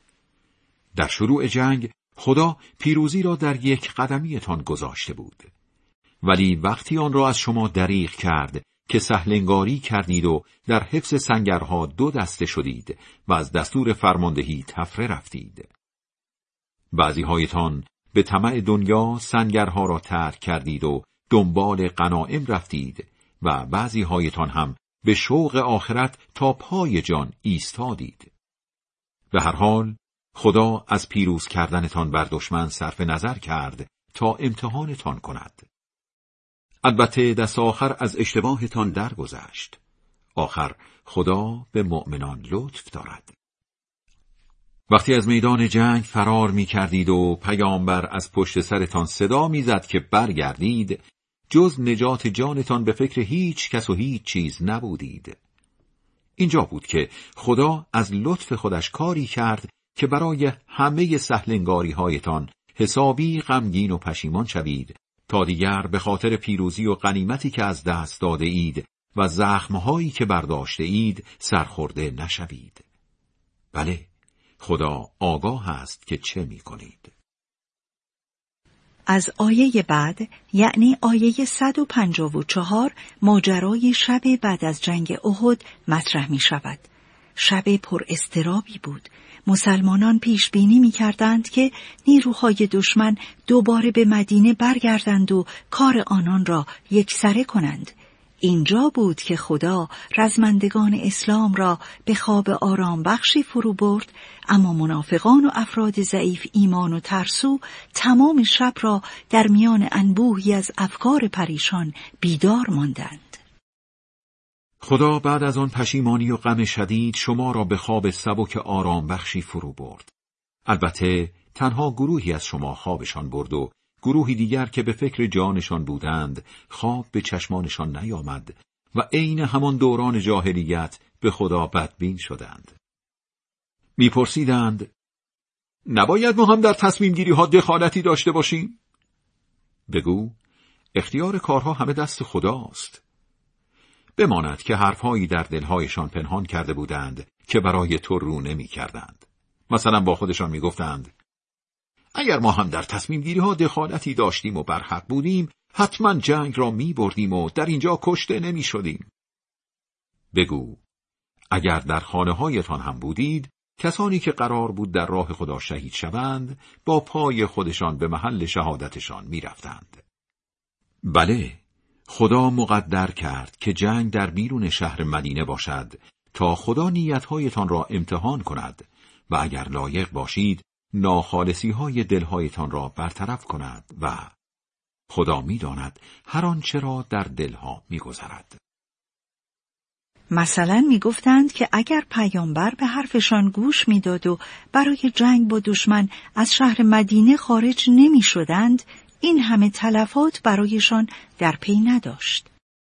در شروع جنگ خدا پیروزی را در یک قدمیتان گذاشته بود، ولی وقتی آن را از شما دریغ کرد که سهلنگاری کردید و در حفظ سنگرها دو دسته شدید و از دستور فرماندهی تفره رفتید. بعضی هایتان به طمع دنیا سنگرها را ترک کردید و دنبال غنایم رفتید و بعضی هایتان هم به شوق آخرت تا پای جان ایستادید. به هر حال خدا از پیروز کردنتان بر دشمن صرف نظر کرد تا امتحانتان کند. البته دست آخر از اشتباهتان درگذشت. آخر خدا به مؤمنان لطف دارد. وقتی از میدان جنگ فرار می کردید و پیامبر از پشت سرتان صدا می زد که برگردید، جز نجات جانتان به فکر هیچ کس و هیچ چیز نبودید. اینجا بود که خدا از لطف خودش کاری کرد که برای همه سهلنگاری هایتان حسابی غمگین و پشیمان شوید تا دیگر به خاطر پیروزی و غنیمتی که از دست داده اید و زخمهایی که برداشته اید سرخورده نشوید. بله، خدا آگاه است که چه می کنید. از آیه بعد، یعنی آیه 154، ماجرای شب بعد از جنگ احد مطرح می شود. شب پر اضطرابی بود. مسلمانان پیش بینی می کردند که نیروهای دشمن دوباره به مدینه برگردند و کار آنان را یکسره کنند. اینجا بود که خدا رزمندگان اسلام را به خواب آرام بخشی فرو برد، اما منافقان و افراد ضعیف ایمان و ترسو تمام شب را در میان انبوهی از افکار پریشان بیدار ماندند. خدا بعد از آن پشیمانی و غم شدید شما را به خواب سبک آرام بخشی فرو برد. البته تنها گروهی از شما خوابشان برد و گروهی دیگر که به فکر جانشان بودند خواب به چشمانشان نیامد و عین همان دوران جاهلیت به خدا بدبین شدند. میپرسیدند: نباید ما هم در تصمیم گیری ها دخالتی داشته باشیم؟ بگو اختیار کارها همه دست خداست. بماند که حرفهایی در دلهایشان پنهان کرده بودند که برای تو رو نمی کردند. مثلا با خودشان می گفتند: اگر ما هم در تصمیم گیری ها دخالتی داشتیم و برحق بودیم، حتما جنگ را می بردیم و در اینجا کشته نمی شدیم. بگو اگر در خانه هایتان هم بودید، کسانی که قرار بود در راه خدا شهید شوند، با پای خودشان به محل شهادتشان می رفتند. بله، خدا مقدر کرد که جنگ در بیرون شهر مدینه باشد تا خدا نیتهایتان را امتحان کند و اگر لایق باشید ناخالصی های دلهایتان را برطرف کند و خدا می داند هر آنچه را در دلها می گذرد. مثلا می گفتند که اگر پیامبر به حرفشان گوش می داد و برای جنگ با دشمن از شهر مدینه خارج نمی شدند، این همه تلفات برایشان در پی نداشت.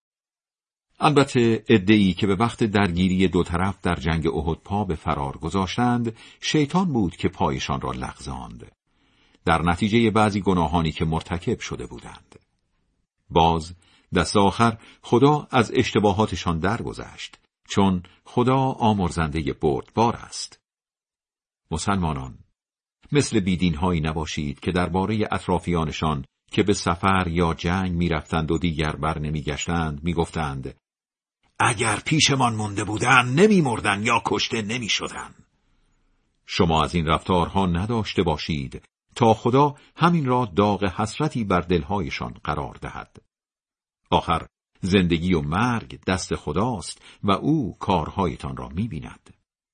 البته عده‌ای که به وقت درگیری دو طرف در جنگ احد پا به فرار گذاشتند، شیطان بود که پایشان را لغزاند، در نتیجه بعضی گناهانی که مرتکب شده بودند. باز دست آخر خدا از اشتباهاتشان درگذشت، چون خدا آمرزنده بردبار است. مسلمانان، مثل بیدین‌هایی نباشید که درباره اطرافیانشان که به سفر یا جنگ می‌رفتند و دیگر بر نمی‌گشتند می‌گفتند: اگر پیشمان مونده بودند نمی‌مردند یا کشته نمی‌شدند. شما از این رفتارها نداشته باشید تا خدا همین را داغ حسرتی بر دلهایشان قرار دهد. آخر زندگی و مرگ دست خداست و او کارهایتان را می‌بیند.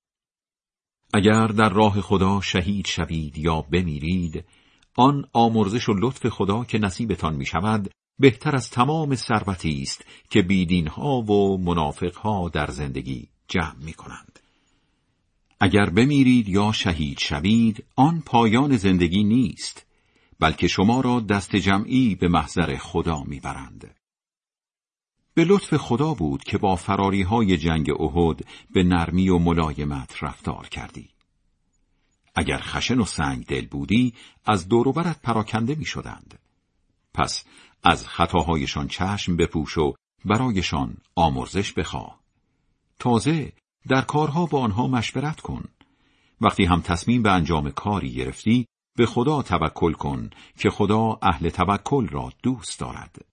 اگر در راه خدا شهید شوید یا بمیرید، آن آمرزش و لطف خدا که نصیبتان می شود بهتر از تمام ثروتی است که بیدینها و منافقها در زندگی جمع می کنند. اگر بمیرید یا شهید شوید، آن پایان زندگی نیست، بلکه شما را دست جمعی به محضر خدا می برند. به لطف خدا بود که با فراریهای جنگ احد به نرمی و ملایمت رفتار کردی. اگر خشن و سنگ دل بودی، از دور و برت پراکنده می شدند. پس از خطاهایشان چشم بپوش و برایشان آمرزش بخواه. تازه در کارها با آنها مشورت کن. وقتی هم تصمیم به انجام کاری گرفتی، به خدا توکل کن که خدا اهل توکل را دوست دارد.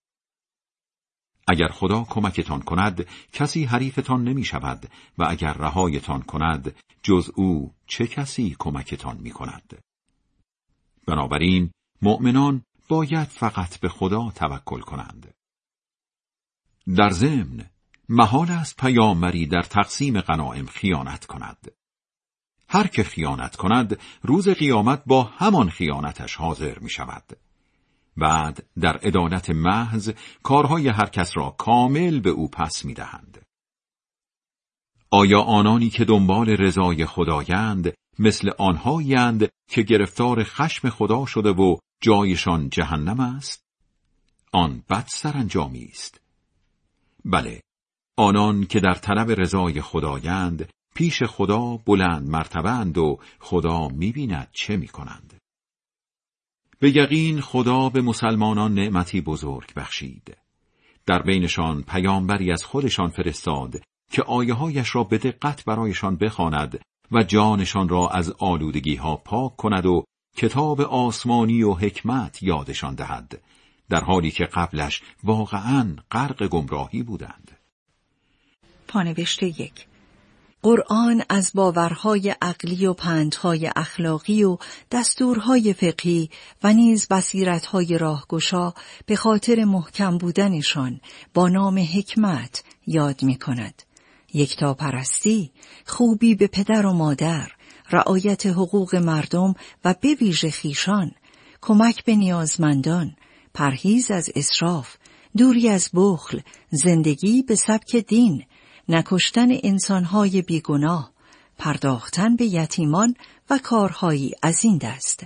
اگر خدا کمکتان کند، کسی حریفتان نمی شود و اگر رهایتان کند، جز او چه کسی کمکتان می کند؟ بنابراین مؤمنان باید فقط به خدا توکل کنند. در ضمن محال است پیامبری در تقسیم غنایم خیانت کند. هر که خیانت کند، روز قیامت با همان خیانتش حاضر می شود. بعد در عدالت محض کارهای هر کس را کامل به او پس می دهند. آیا آنانی که دنبال رضای خدایند مثل آنهایند که گرفتار خشم خدا شده و جایشان جهنم است؟ آن بد سرانجامی است. بله، آنان که در طلب رضای خدایند پیش خدا بلند مرتبه‌اند و خدا می بیند چه می کنند. به یقین خدا به مسلمانان نعمتی بزرگ بخشید. در بینشان پیامبری از خودشان فرستاد که آیه‌هایش را به دقت برایشان بخواند و جانشان را از آلودگی‌ها پاک کند و کتاب آسمانی و حکمت یادشان دهد، در حالی که قبلش واقعاً غرق گمراهی بودند. پانوشته 1. قرآن از باورهای عقلی و پندهای اخلاقی و دستورهای فقهی و نیز بصیرتهای راهگشا به خاطر محکم بودنشان با نام حکمت یاد می کند. یکتاپرستی، خوبی به پدر و مادر، رعایت حقوق مردم و به ویژه خویشان، کمک به نیازمندان، پرهیز از اسراف، دوری از بخل، زندگی به سبک دین، نکشتن انسانهای بیگناه، پرداختن به یتیمان و کارهایی از این دست.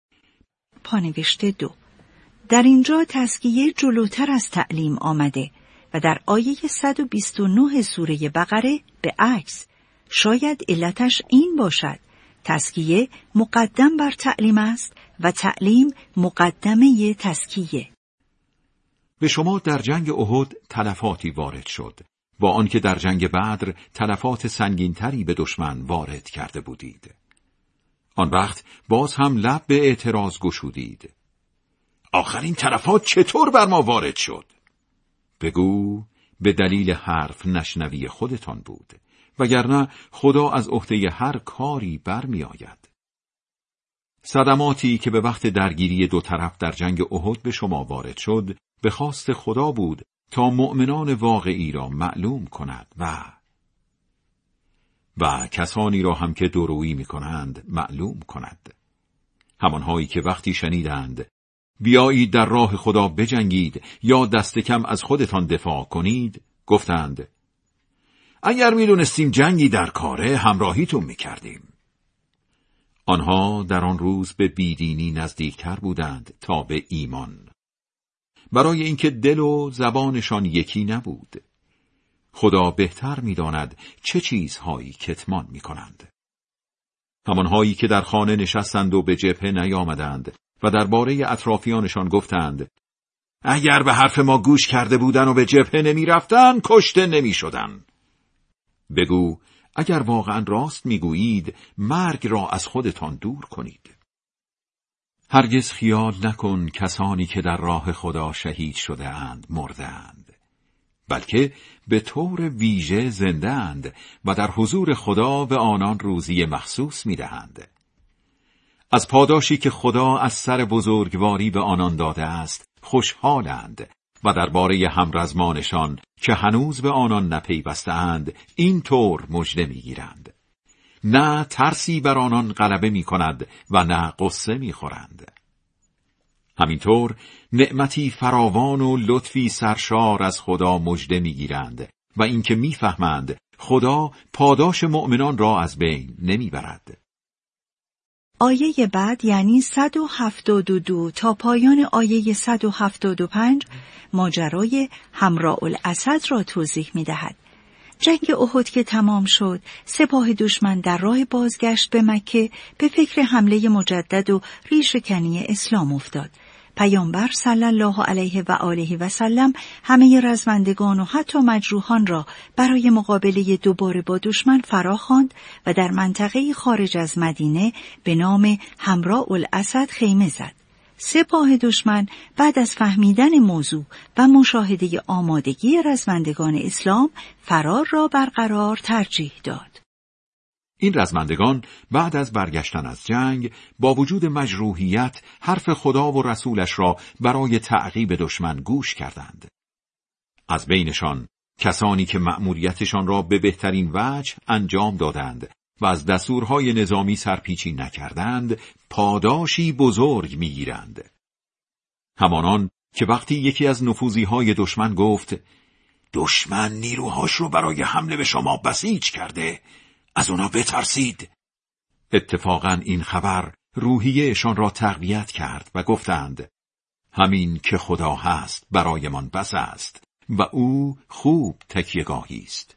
پانوشته 2. در اینجا تزکیه جلوتر از تعلیم آمده و در آیه 129 سوره بقره به عکس. شاید علتش این باشد: تزکیه مقدم بر تعلیم است و تعلیم مقدمه تزکیه. به شما در جنگ احد تلفاتی وارد شد، با آنکه در جنگ بدر تلفات سنگین‌تری به دشمن وارد کرده بودید. آن وقت باز هم لب به اعتراض گشودید. آخرین تلفات چطور بر ما وارد شد؟ بگو به دلیل حرف نشنوی خودتان بود، وگرنه خدا از عهده هر کاری برمی آید. صدماتی که به وقت درگیری دو طرف در جنگ احد به شما وارد شد، به خواست خدا بود تا مؤمنان واقعی را معلوم کند و کسانی را هم که درویی می کنند معلوم کند. همانهایی که وقتی شنیدند بیایید در راه خدا بجنگید یا دست کم از خودتان دفاع کنید، گفتند اگر می دونستیم جنگی در کاره همراهیتون می کردیم. آنها در آن روز به بیدینی نزدیکتر بودند تا به ایمان، برای اینکه دل و زبانشان یکی نبود. خدا بهتر می‌داند چه چیزهایی کتمان می‌کنند. همانهایی که در خانه نشستند و به جبهه نیامدند و درباره اطرافیانشان گفتند اگر به حرف ما گوش کرده بودن و به جبهه نمی‌رفتن کشته نمی‌شدن. بگو اگر واقعا راست میگویید مرگ را از خودتان دور کنید. هرگز خیال نکن کسانی که در راه خدا شهید شده اند مرده اند، بلکه به طور ویژه زنده اند و در حضور خدا به آنان روزی مخصوص میدهند. از پاداشی که خدا از سر بزرگواری به آنان داده است خوشحالند و درباره همرزمانشان که هنوز به آنان نپیوسته‌اند این طور مژده میگیرند: نه ترسی بر آنان غلبه میکند و نه غصه میخورند. همینطور نعمتی فراوان و لطفی سرشار از خدا مژده میگیرند و اینکه میفهمند خدا پاداش مؤمنان را از بین نمیبرد. آیه بعد یعنی 172 تا پایان آیه 175 ماجرای حمراءالاسد را توضیح می‌دهد. جنگ احد که تمام شد، سپاه دشمن در راه بازگشت به مکه به فکر حمله مجدد و ریشه‌کنی اسلام افتاد. پیامبر صلی الله علیه و آله و سلم همه رزمندگان و حتی مجروحان را برای مقابله دوباره با دشمن فراخواند و در منطقه خارج از مدینه به نام حمراءالاسد خیمه زد. سپاه دشمن بعد از فهمیدن موضوع و مشاهده آمادگی رزمندگان اسلام فرار را برقرار ترجیح داد. این رزمندگان بعد از برگشتن از جنگ با وجود مجروحیت حرف خدا و رسولش را برای تعقیب دشمن گوش کردند. از بینشان کسانی که مأموریتشان را به بهترین وجه انجام دادند و از دستورهای نظامی سرپیچی نکردند پاداشی بزرگ میگیرند. همانان که وقتی یکی از نفوذیهای دشمن گفت دشمن نیروهاش رو برای حمله به شما بسیج کرده، از اونا بترسید. اتفاقاً این خبر روحیه‌شان را تقویت کرد و گفتند همین که خدا هست برایمان بس است و او خوب تکیه‌گاهی است.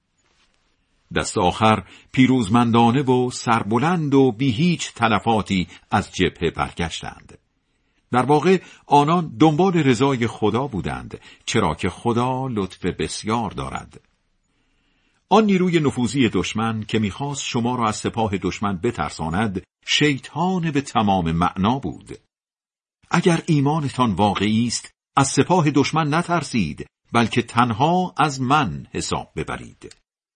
دست آخر پیروزمندانه و سربلند و بی هیچ تلفاتی از جبهه برگشتند. در واقع آنان دنبال رضای خدا بودند، چرا که خدا لطف بسیار دارد. آن نیروی نفوذی دشمن که می‌خواست شما را از سپاه دشمن بترساند، شیطان به تمام معنا بود. اگر ایمانتان واقعی است، از سپاه دشمن نترسید، بلکه تنها از من حساب ببرید.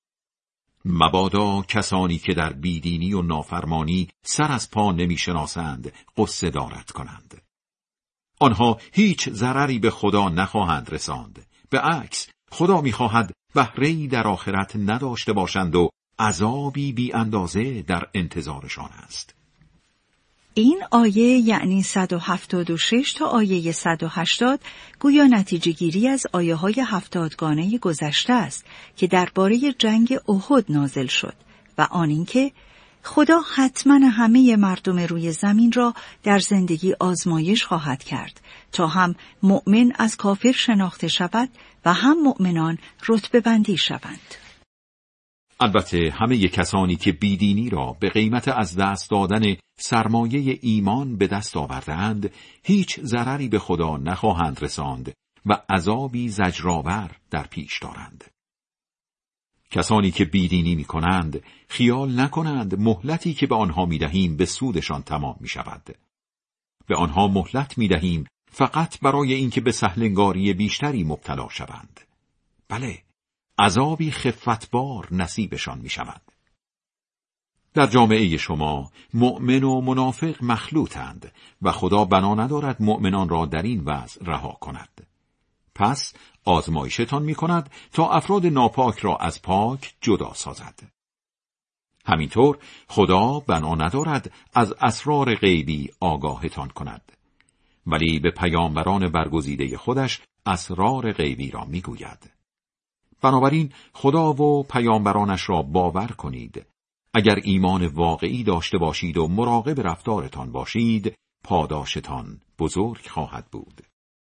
مبادا کسانی که در بیدینی و نافرمانی سر از پا نمی‌شناسند قصه دارد کنند. آنها هیچ ضرری به خدا نخواهند رساند. به عکس خدا می‌خواهد بهره‌ای در آخرت نداشته باشند و عذابی بی اندازه در انتظارشان است. این آیه یعنی 176 تا آیه 180 گویا نتیجه گیری از آیه های 70گانه گذشته است که درباره جنگ احد نازل شد و آن اینکه خدا حتما همه مردم روی زمین را در زندگی آزمایش خواهد کرد تا هم مؤمن از کافر شناخته شود و هم مؤمنان رتبه بندی شوند. البته همه کسانی که بیدینی را به قیمت از دست دادن سرمایه ایمان به دست آورده‌اند، هیچ ضرری به خدا نخواهند رساند و عذابی زجرآور در پیش دارند. کسانی که بیدینی می‌کنند، خیال نکنند مهلتی که به آنها می‌دهیم به سودشان تمام می‌شود. به آنها مهلت می‌دهیم فقط برای اینکه به سهلنگاری بیشتری مبتلا شوند. بله، عذابی خفتبار نصیبشان می شود. در جامعه شما مؤمن و منافق مخلوطند و خدا بنا ندارد مؤمنان را در این وضع رها کند. پس آزمایشتان می کند تا افراد ناپاک را از پاک جدا سازد. همینطور خدا بنا ندارد از اسرار غیبی آگاهتان کند، ولی به پیامبران برگزیده خودش اسرار غیبی را می گوید. بنابراین خدا و پیامبرانش را باور کنید. اگر ایمان واقعی داشته باشید و مراقب رفتارتان باشید، پاداشتان بزرگ خواهد بود.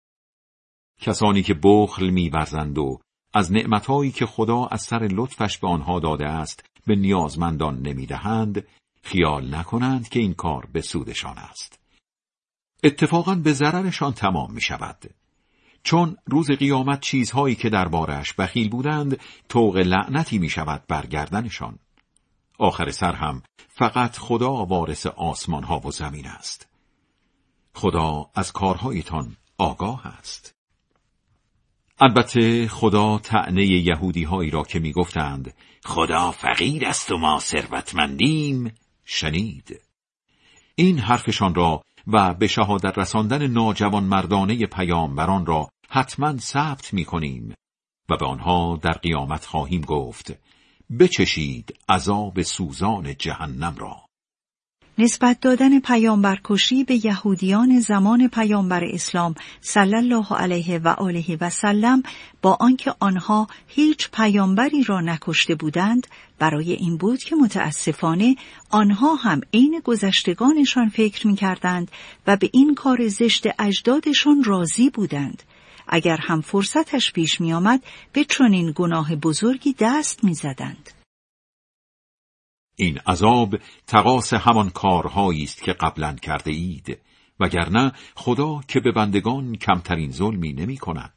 کسانی که بخل می‌ورزند و از نعمتهایی که خدا از سر لطفش به آنها داده است به نیازمندان نمی‌دهند، خیال نکنند که این کار به سودشان است. اتفاقاً به ضررشان تمام می‌شود. چون روز قیامت چیزهایی که دربارش بخیل بودند طوق لعنتی می شود بر گردنشان. آخر سر هم فقط خدا وارث آسمان ها و زمین است. خدا از کارهایتان آگاه است. البته خدا طعنه یهودی هایی را که می گفتند خدا فقیر است و ما ثروتمندیم شنید. این حرفشان را و به شهادت رساندن ناجوان مردانه پیامبران را حتما ثبت می کنیم و به آنها در قیامت خواهیم گفت بچشید عذاب سوزان جهنم را. نسبت دادن پیامبرکشی به یهودیان زمان پیامبر اسلام صلی الله علیه و آله و سلم با آنکه آنها هیچ پیامبری را نکشته بودند برای این بود که متاسفانه آنها هم عین گذشتگانشان فکر می‌کردند و به این کار زشت اجدادشان راضی بودند. اگر هم فرصتش پیش می‌آمد به چنین گناه بزرگی دست می‌زدند. این عذاب تقاص همان کارهایی است که قبلا کرده اید، وگرنه خدا که به بندگان کمترین ظلمی نمی کند.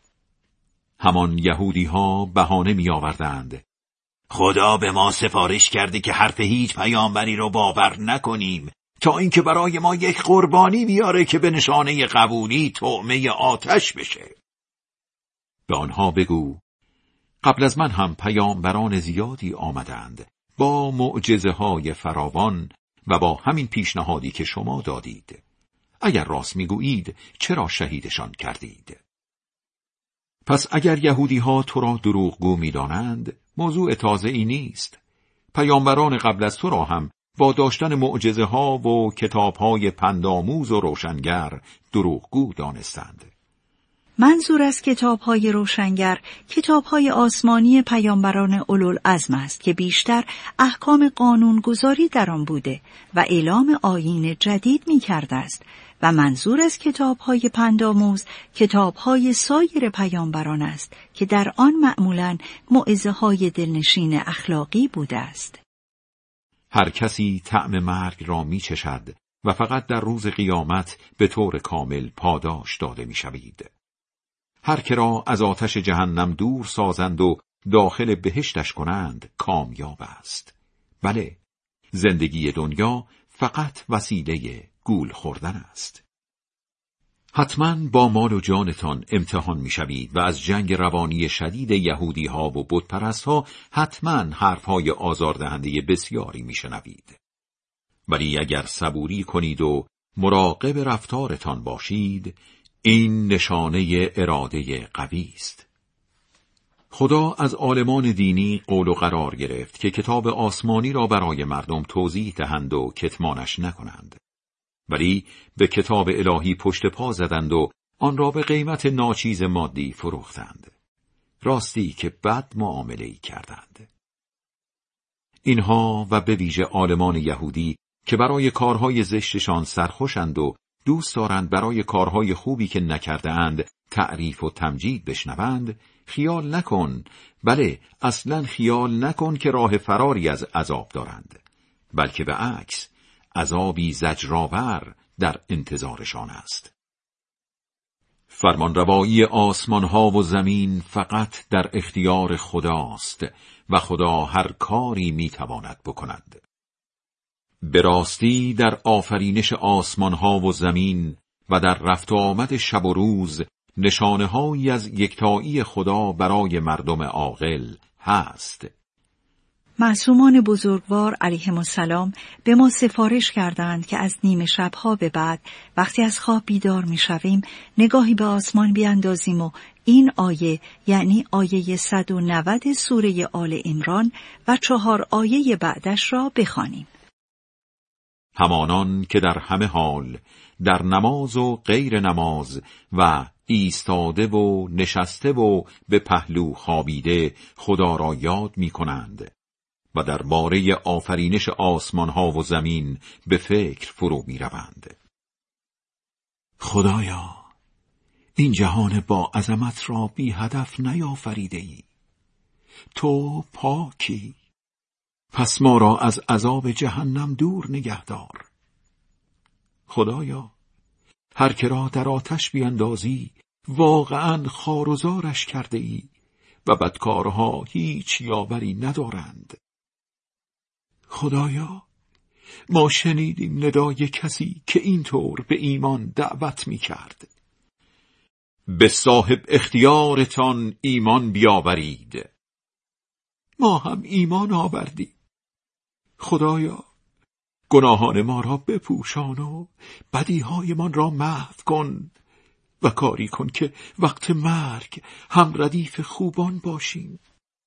همان یهودی ها بهانه می آوردند خدا به ما سفارش کرده که حرف هیچ پیامبری رو باور نکنیم تا اینکه برای ما یک قربانی بیاره که به نشانه قبولی طعمه آتش بشه. به آنها بگو قبل از من هم پیامبران زیادی آمدند با معجزه‌های فراوان و با همین پیشنهادی که شما دادید. اگر راست میگویید چرا شهیدشان کردید؟ پس اگر یهودی‌ها تو را دروغگو می‌دانند، موضوع تازه‌ای نیست. پیامبران قبل از تو را هم با داشتن معجزه‌ها و کتاب‌های پندآموز و روشنگر دروغگو دانستند. منظور از کتاب‌های روشنگر کتاب‌های آسمانی پیامبران اولوالعزم است که بیشتر احکام قانونگذاری در آن بوده و اعلام آیین جدید می‌کرده است و منظور از کتاب‌های پندآموز کتاب‌های سایر پیامبران است که در آن معمولاً موعظه‌های دلنشین اخلاقی بوده است. هر کسی طعم مرگ را می‌چشد و فقط در روز قیامت به طور کامل پاداش داده می‌شوید. هر که را از آتش جهنم دور سازند و داخل بهشتش کنند کامیاب است. بله، زندگی دنیا فقط وسیله گول خوردن است. حتما با مال و جانتان امتحان می‌شوید و از جنگ روانی شدید یهودی‌ها و بتپرست‌ها حتما حرف‌های آزاردهنده بسیاری می‌شنوید. ولی اگر صبوری کنید و مراقب رفتارتان باشید، این نشانه اراده قوی است. خدا از عالمان دینی قول و قرار گرفت که کتاب آسمانی را برای مردم توضیح دهند و کتمانش نکنند. ولی به کتاب الهی پشت پا زدند و آن را به قیمت ناچیز مادی فروختند. راستی که بد معامله‌ای کردند. اینها و به ویژه عالمان یهودی که برای کارهای زشتشان سرخوشند و دوست دارند برای کارهای خوبی که نکرده اند تعریف و تمجید بشنوند، خیال نکن، بله اصلا خیال نکن که راه فراری از عذاب دارند، بلکه به عکس عذابی زجرآور در انتظارشان است. فرمانروایی آسمانها و زمین فقط در اختیار خداست و خدا هر کاری میتواند بکند. به راستی در آفرینش آسمانها و زمین و در رفت و آمد شب و روز نشانه‌هایی از یکتایی خدا برای مردم عاقل هست. معصومان بزرگوار علیهم السلام به ما سفارش کردند که از نیمه شبها به بعد وقتی از خواب بیدار می شویم نگاهی به آسمان بیاندازیم و این آیه یعنی آیه 190 سوره آل عمران و 4 آیه بعدش را بخوانیم. همانان که در همه حال در نماز و غیر نماز و ایستاده و نشسته و به پهلو خوابیده خدا را یاد می کنند و درباره آفرینش آسمان ها و زمین به فکر فرو می روند. خدایا، این جهان با عظمت را بی هدف نیافریده ای. تو پاکی، پس ما را از عذاب جهنم دور نگهدار. خدایا، هر که را در آتش بیندازی واقعاً خار و زارش کرده ای و بدکارها هیچ یاوری ندارند. خدایا، ما شنیدیم ندای کسی که اینطور به ایمان دعوت می کرد. به صاحب اختیارتان ایمان بیاورید. ما هم ایمان آوردیم. خدایا، گناهان ما را بپوشان و بدیهایمان را محو کن و کاری کن که وقت مرگ هم ردیف خوبان باشیم.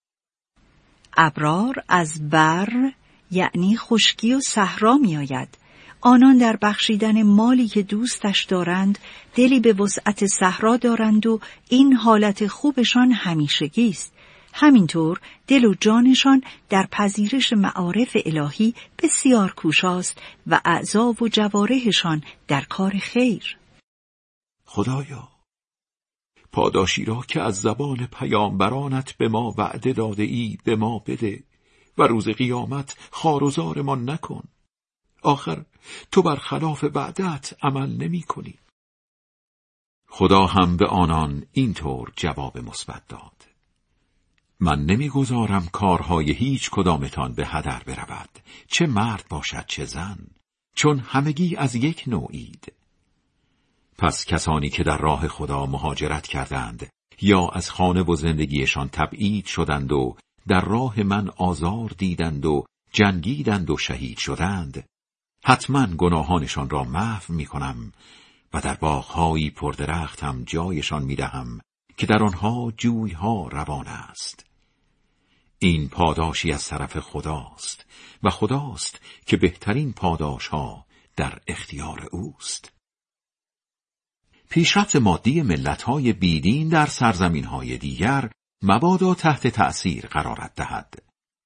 ابرار از بر یعنی خشکی و صحرا می آید. آنان در بخشیدن مالی که دوستش دارند دلی به وسعت صحرا دارند و این حالت خوبشان همیشگی است. همینطور دل و جانشان در پذیرش معارف الهی بسیار کوشاست و اعضا و جوارحشان در کار خیر. خدایا، پاداشی را که از زبان پیامبرانت به ما وعده داده ای به ما بده و روز قیامت خار و زارمان نکن. آخر تو برخلاف وعدت عمل نمی کنی. خدا هم به آنان اینطور جواب مثبت داد: من نمیگذارم کارهای هیچ کدامتان به هدر برود، چه مرد باشد چه زن، چون همگی از یک نوعید. پس کسانی که در راه خدا مهاجرت کردند یا از خانه و زندگیشان تبعید شدند و در راه من آزار دیدند و جنگیدند و شهید شدند، حتما گناهانشان را محو می کنم و در باغ‌هایی پردرخت هم جایشان می دهم که در آنها جویها روان است. این پاداشی از طرف خداست و خداست که بهترین پاداشها در اختیار اوست. پیشرفت مادی ملت‌های بیدین در سرزمین‌های دیگر مبادا تحت تأثیر قرارت دهد.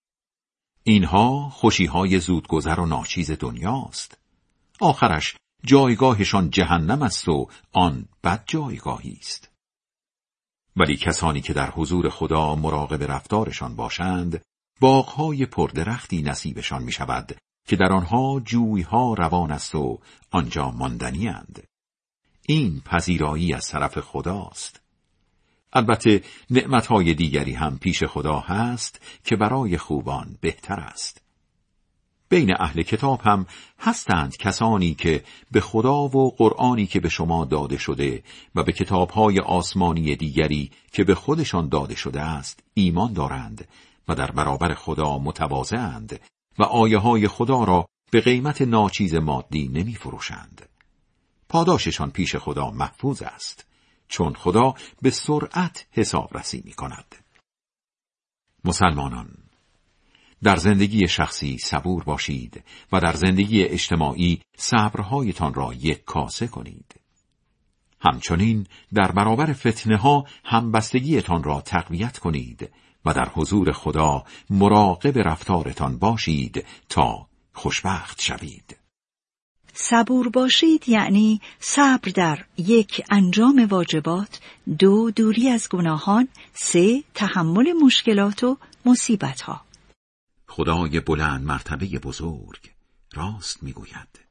اینها خوشی‌های زودگذر و ناچیز دنیاست. آخرش جایگاهشان جهنم است و آن بد جایگاهی است. ولی کسانی که در حضور خدا مراقب رفتارشان باشند، باغ‌های پردرختی نصیبشان می شود که در آنها جویها روان است و آنجا ماندنی اند. این پذیرایی از طرف خداست. البته نعمتهای دیگری هم پیش خدا هست که برای خوبان بهتر است. بین اهل کتاب هم هستند کسانی که به خدا و قرآنی که به شما داده شده و به کتابهای آسمانی دیگری که به خودشان داده شده است ایمان دارند و در برابر خدا متواضع‌اند و آیه‌های خدا را به قیمت ناچیز مادی نمی فروشند. پاداششان پیش خدا محفوظ است، چون خدا به سرعت حسابرسی می کند. مسلمانان، در زندگی شخصی صبور باشید و در زندگی اجتماعی صبرهایتان را یک کاسه کنید. همچنین در برابر فتنه ها همبستگیتان را تقویت کنید و در حضور خدا مراقب رفتارتان باشید تا خوشبخت شوید. صبور باشید یعنی صبر در 1 انجام واجبات، 2 دوری از گناهان، 3 تحمل مشکلات و مصیبت‌ها. خدای بلند مرتبه بزرگ راست میگوید: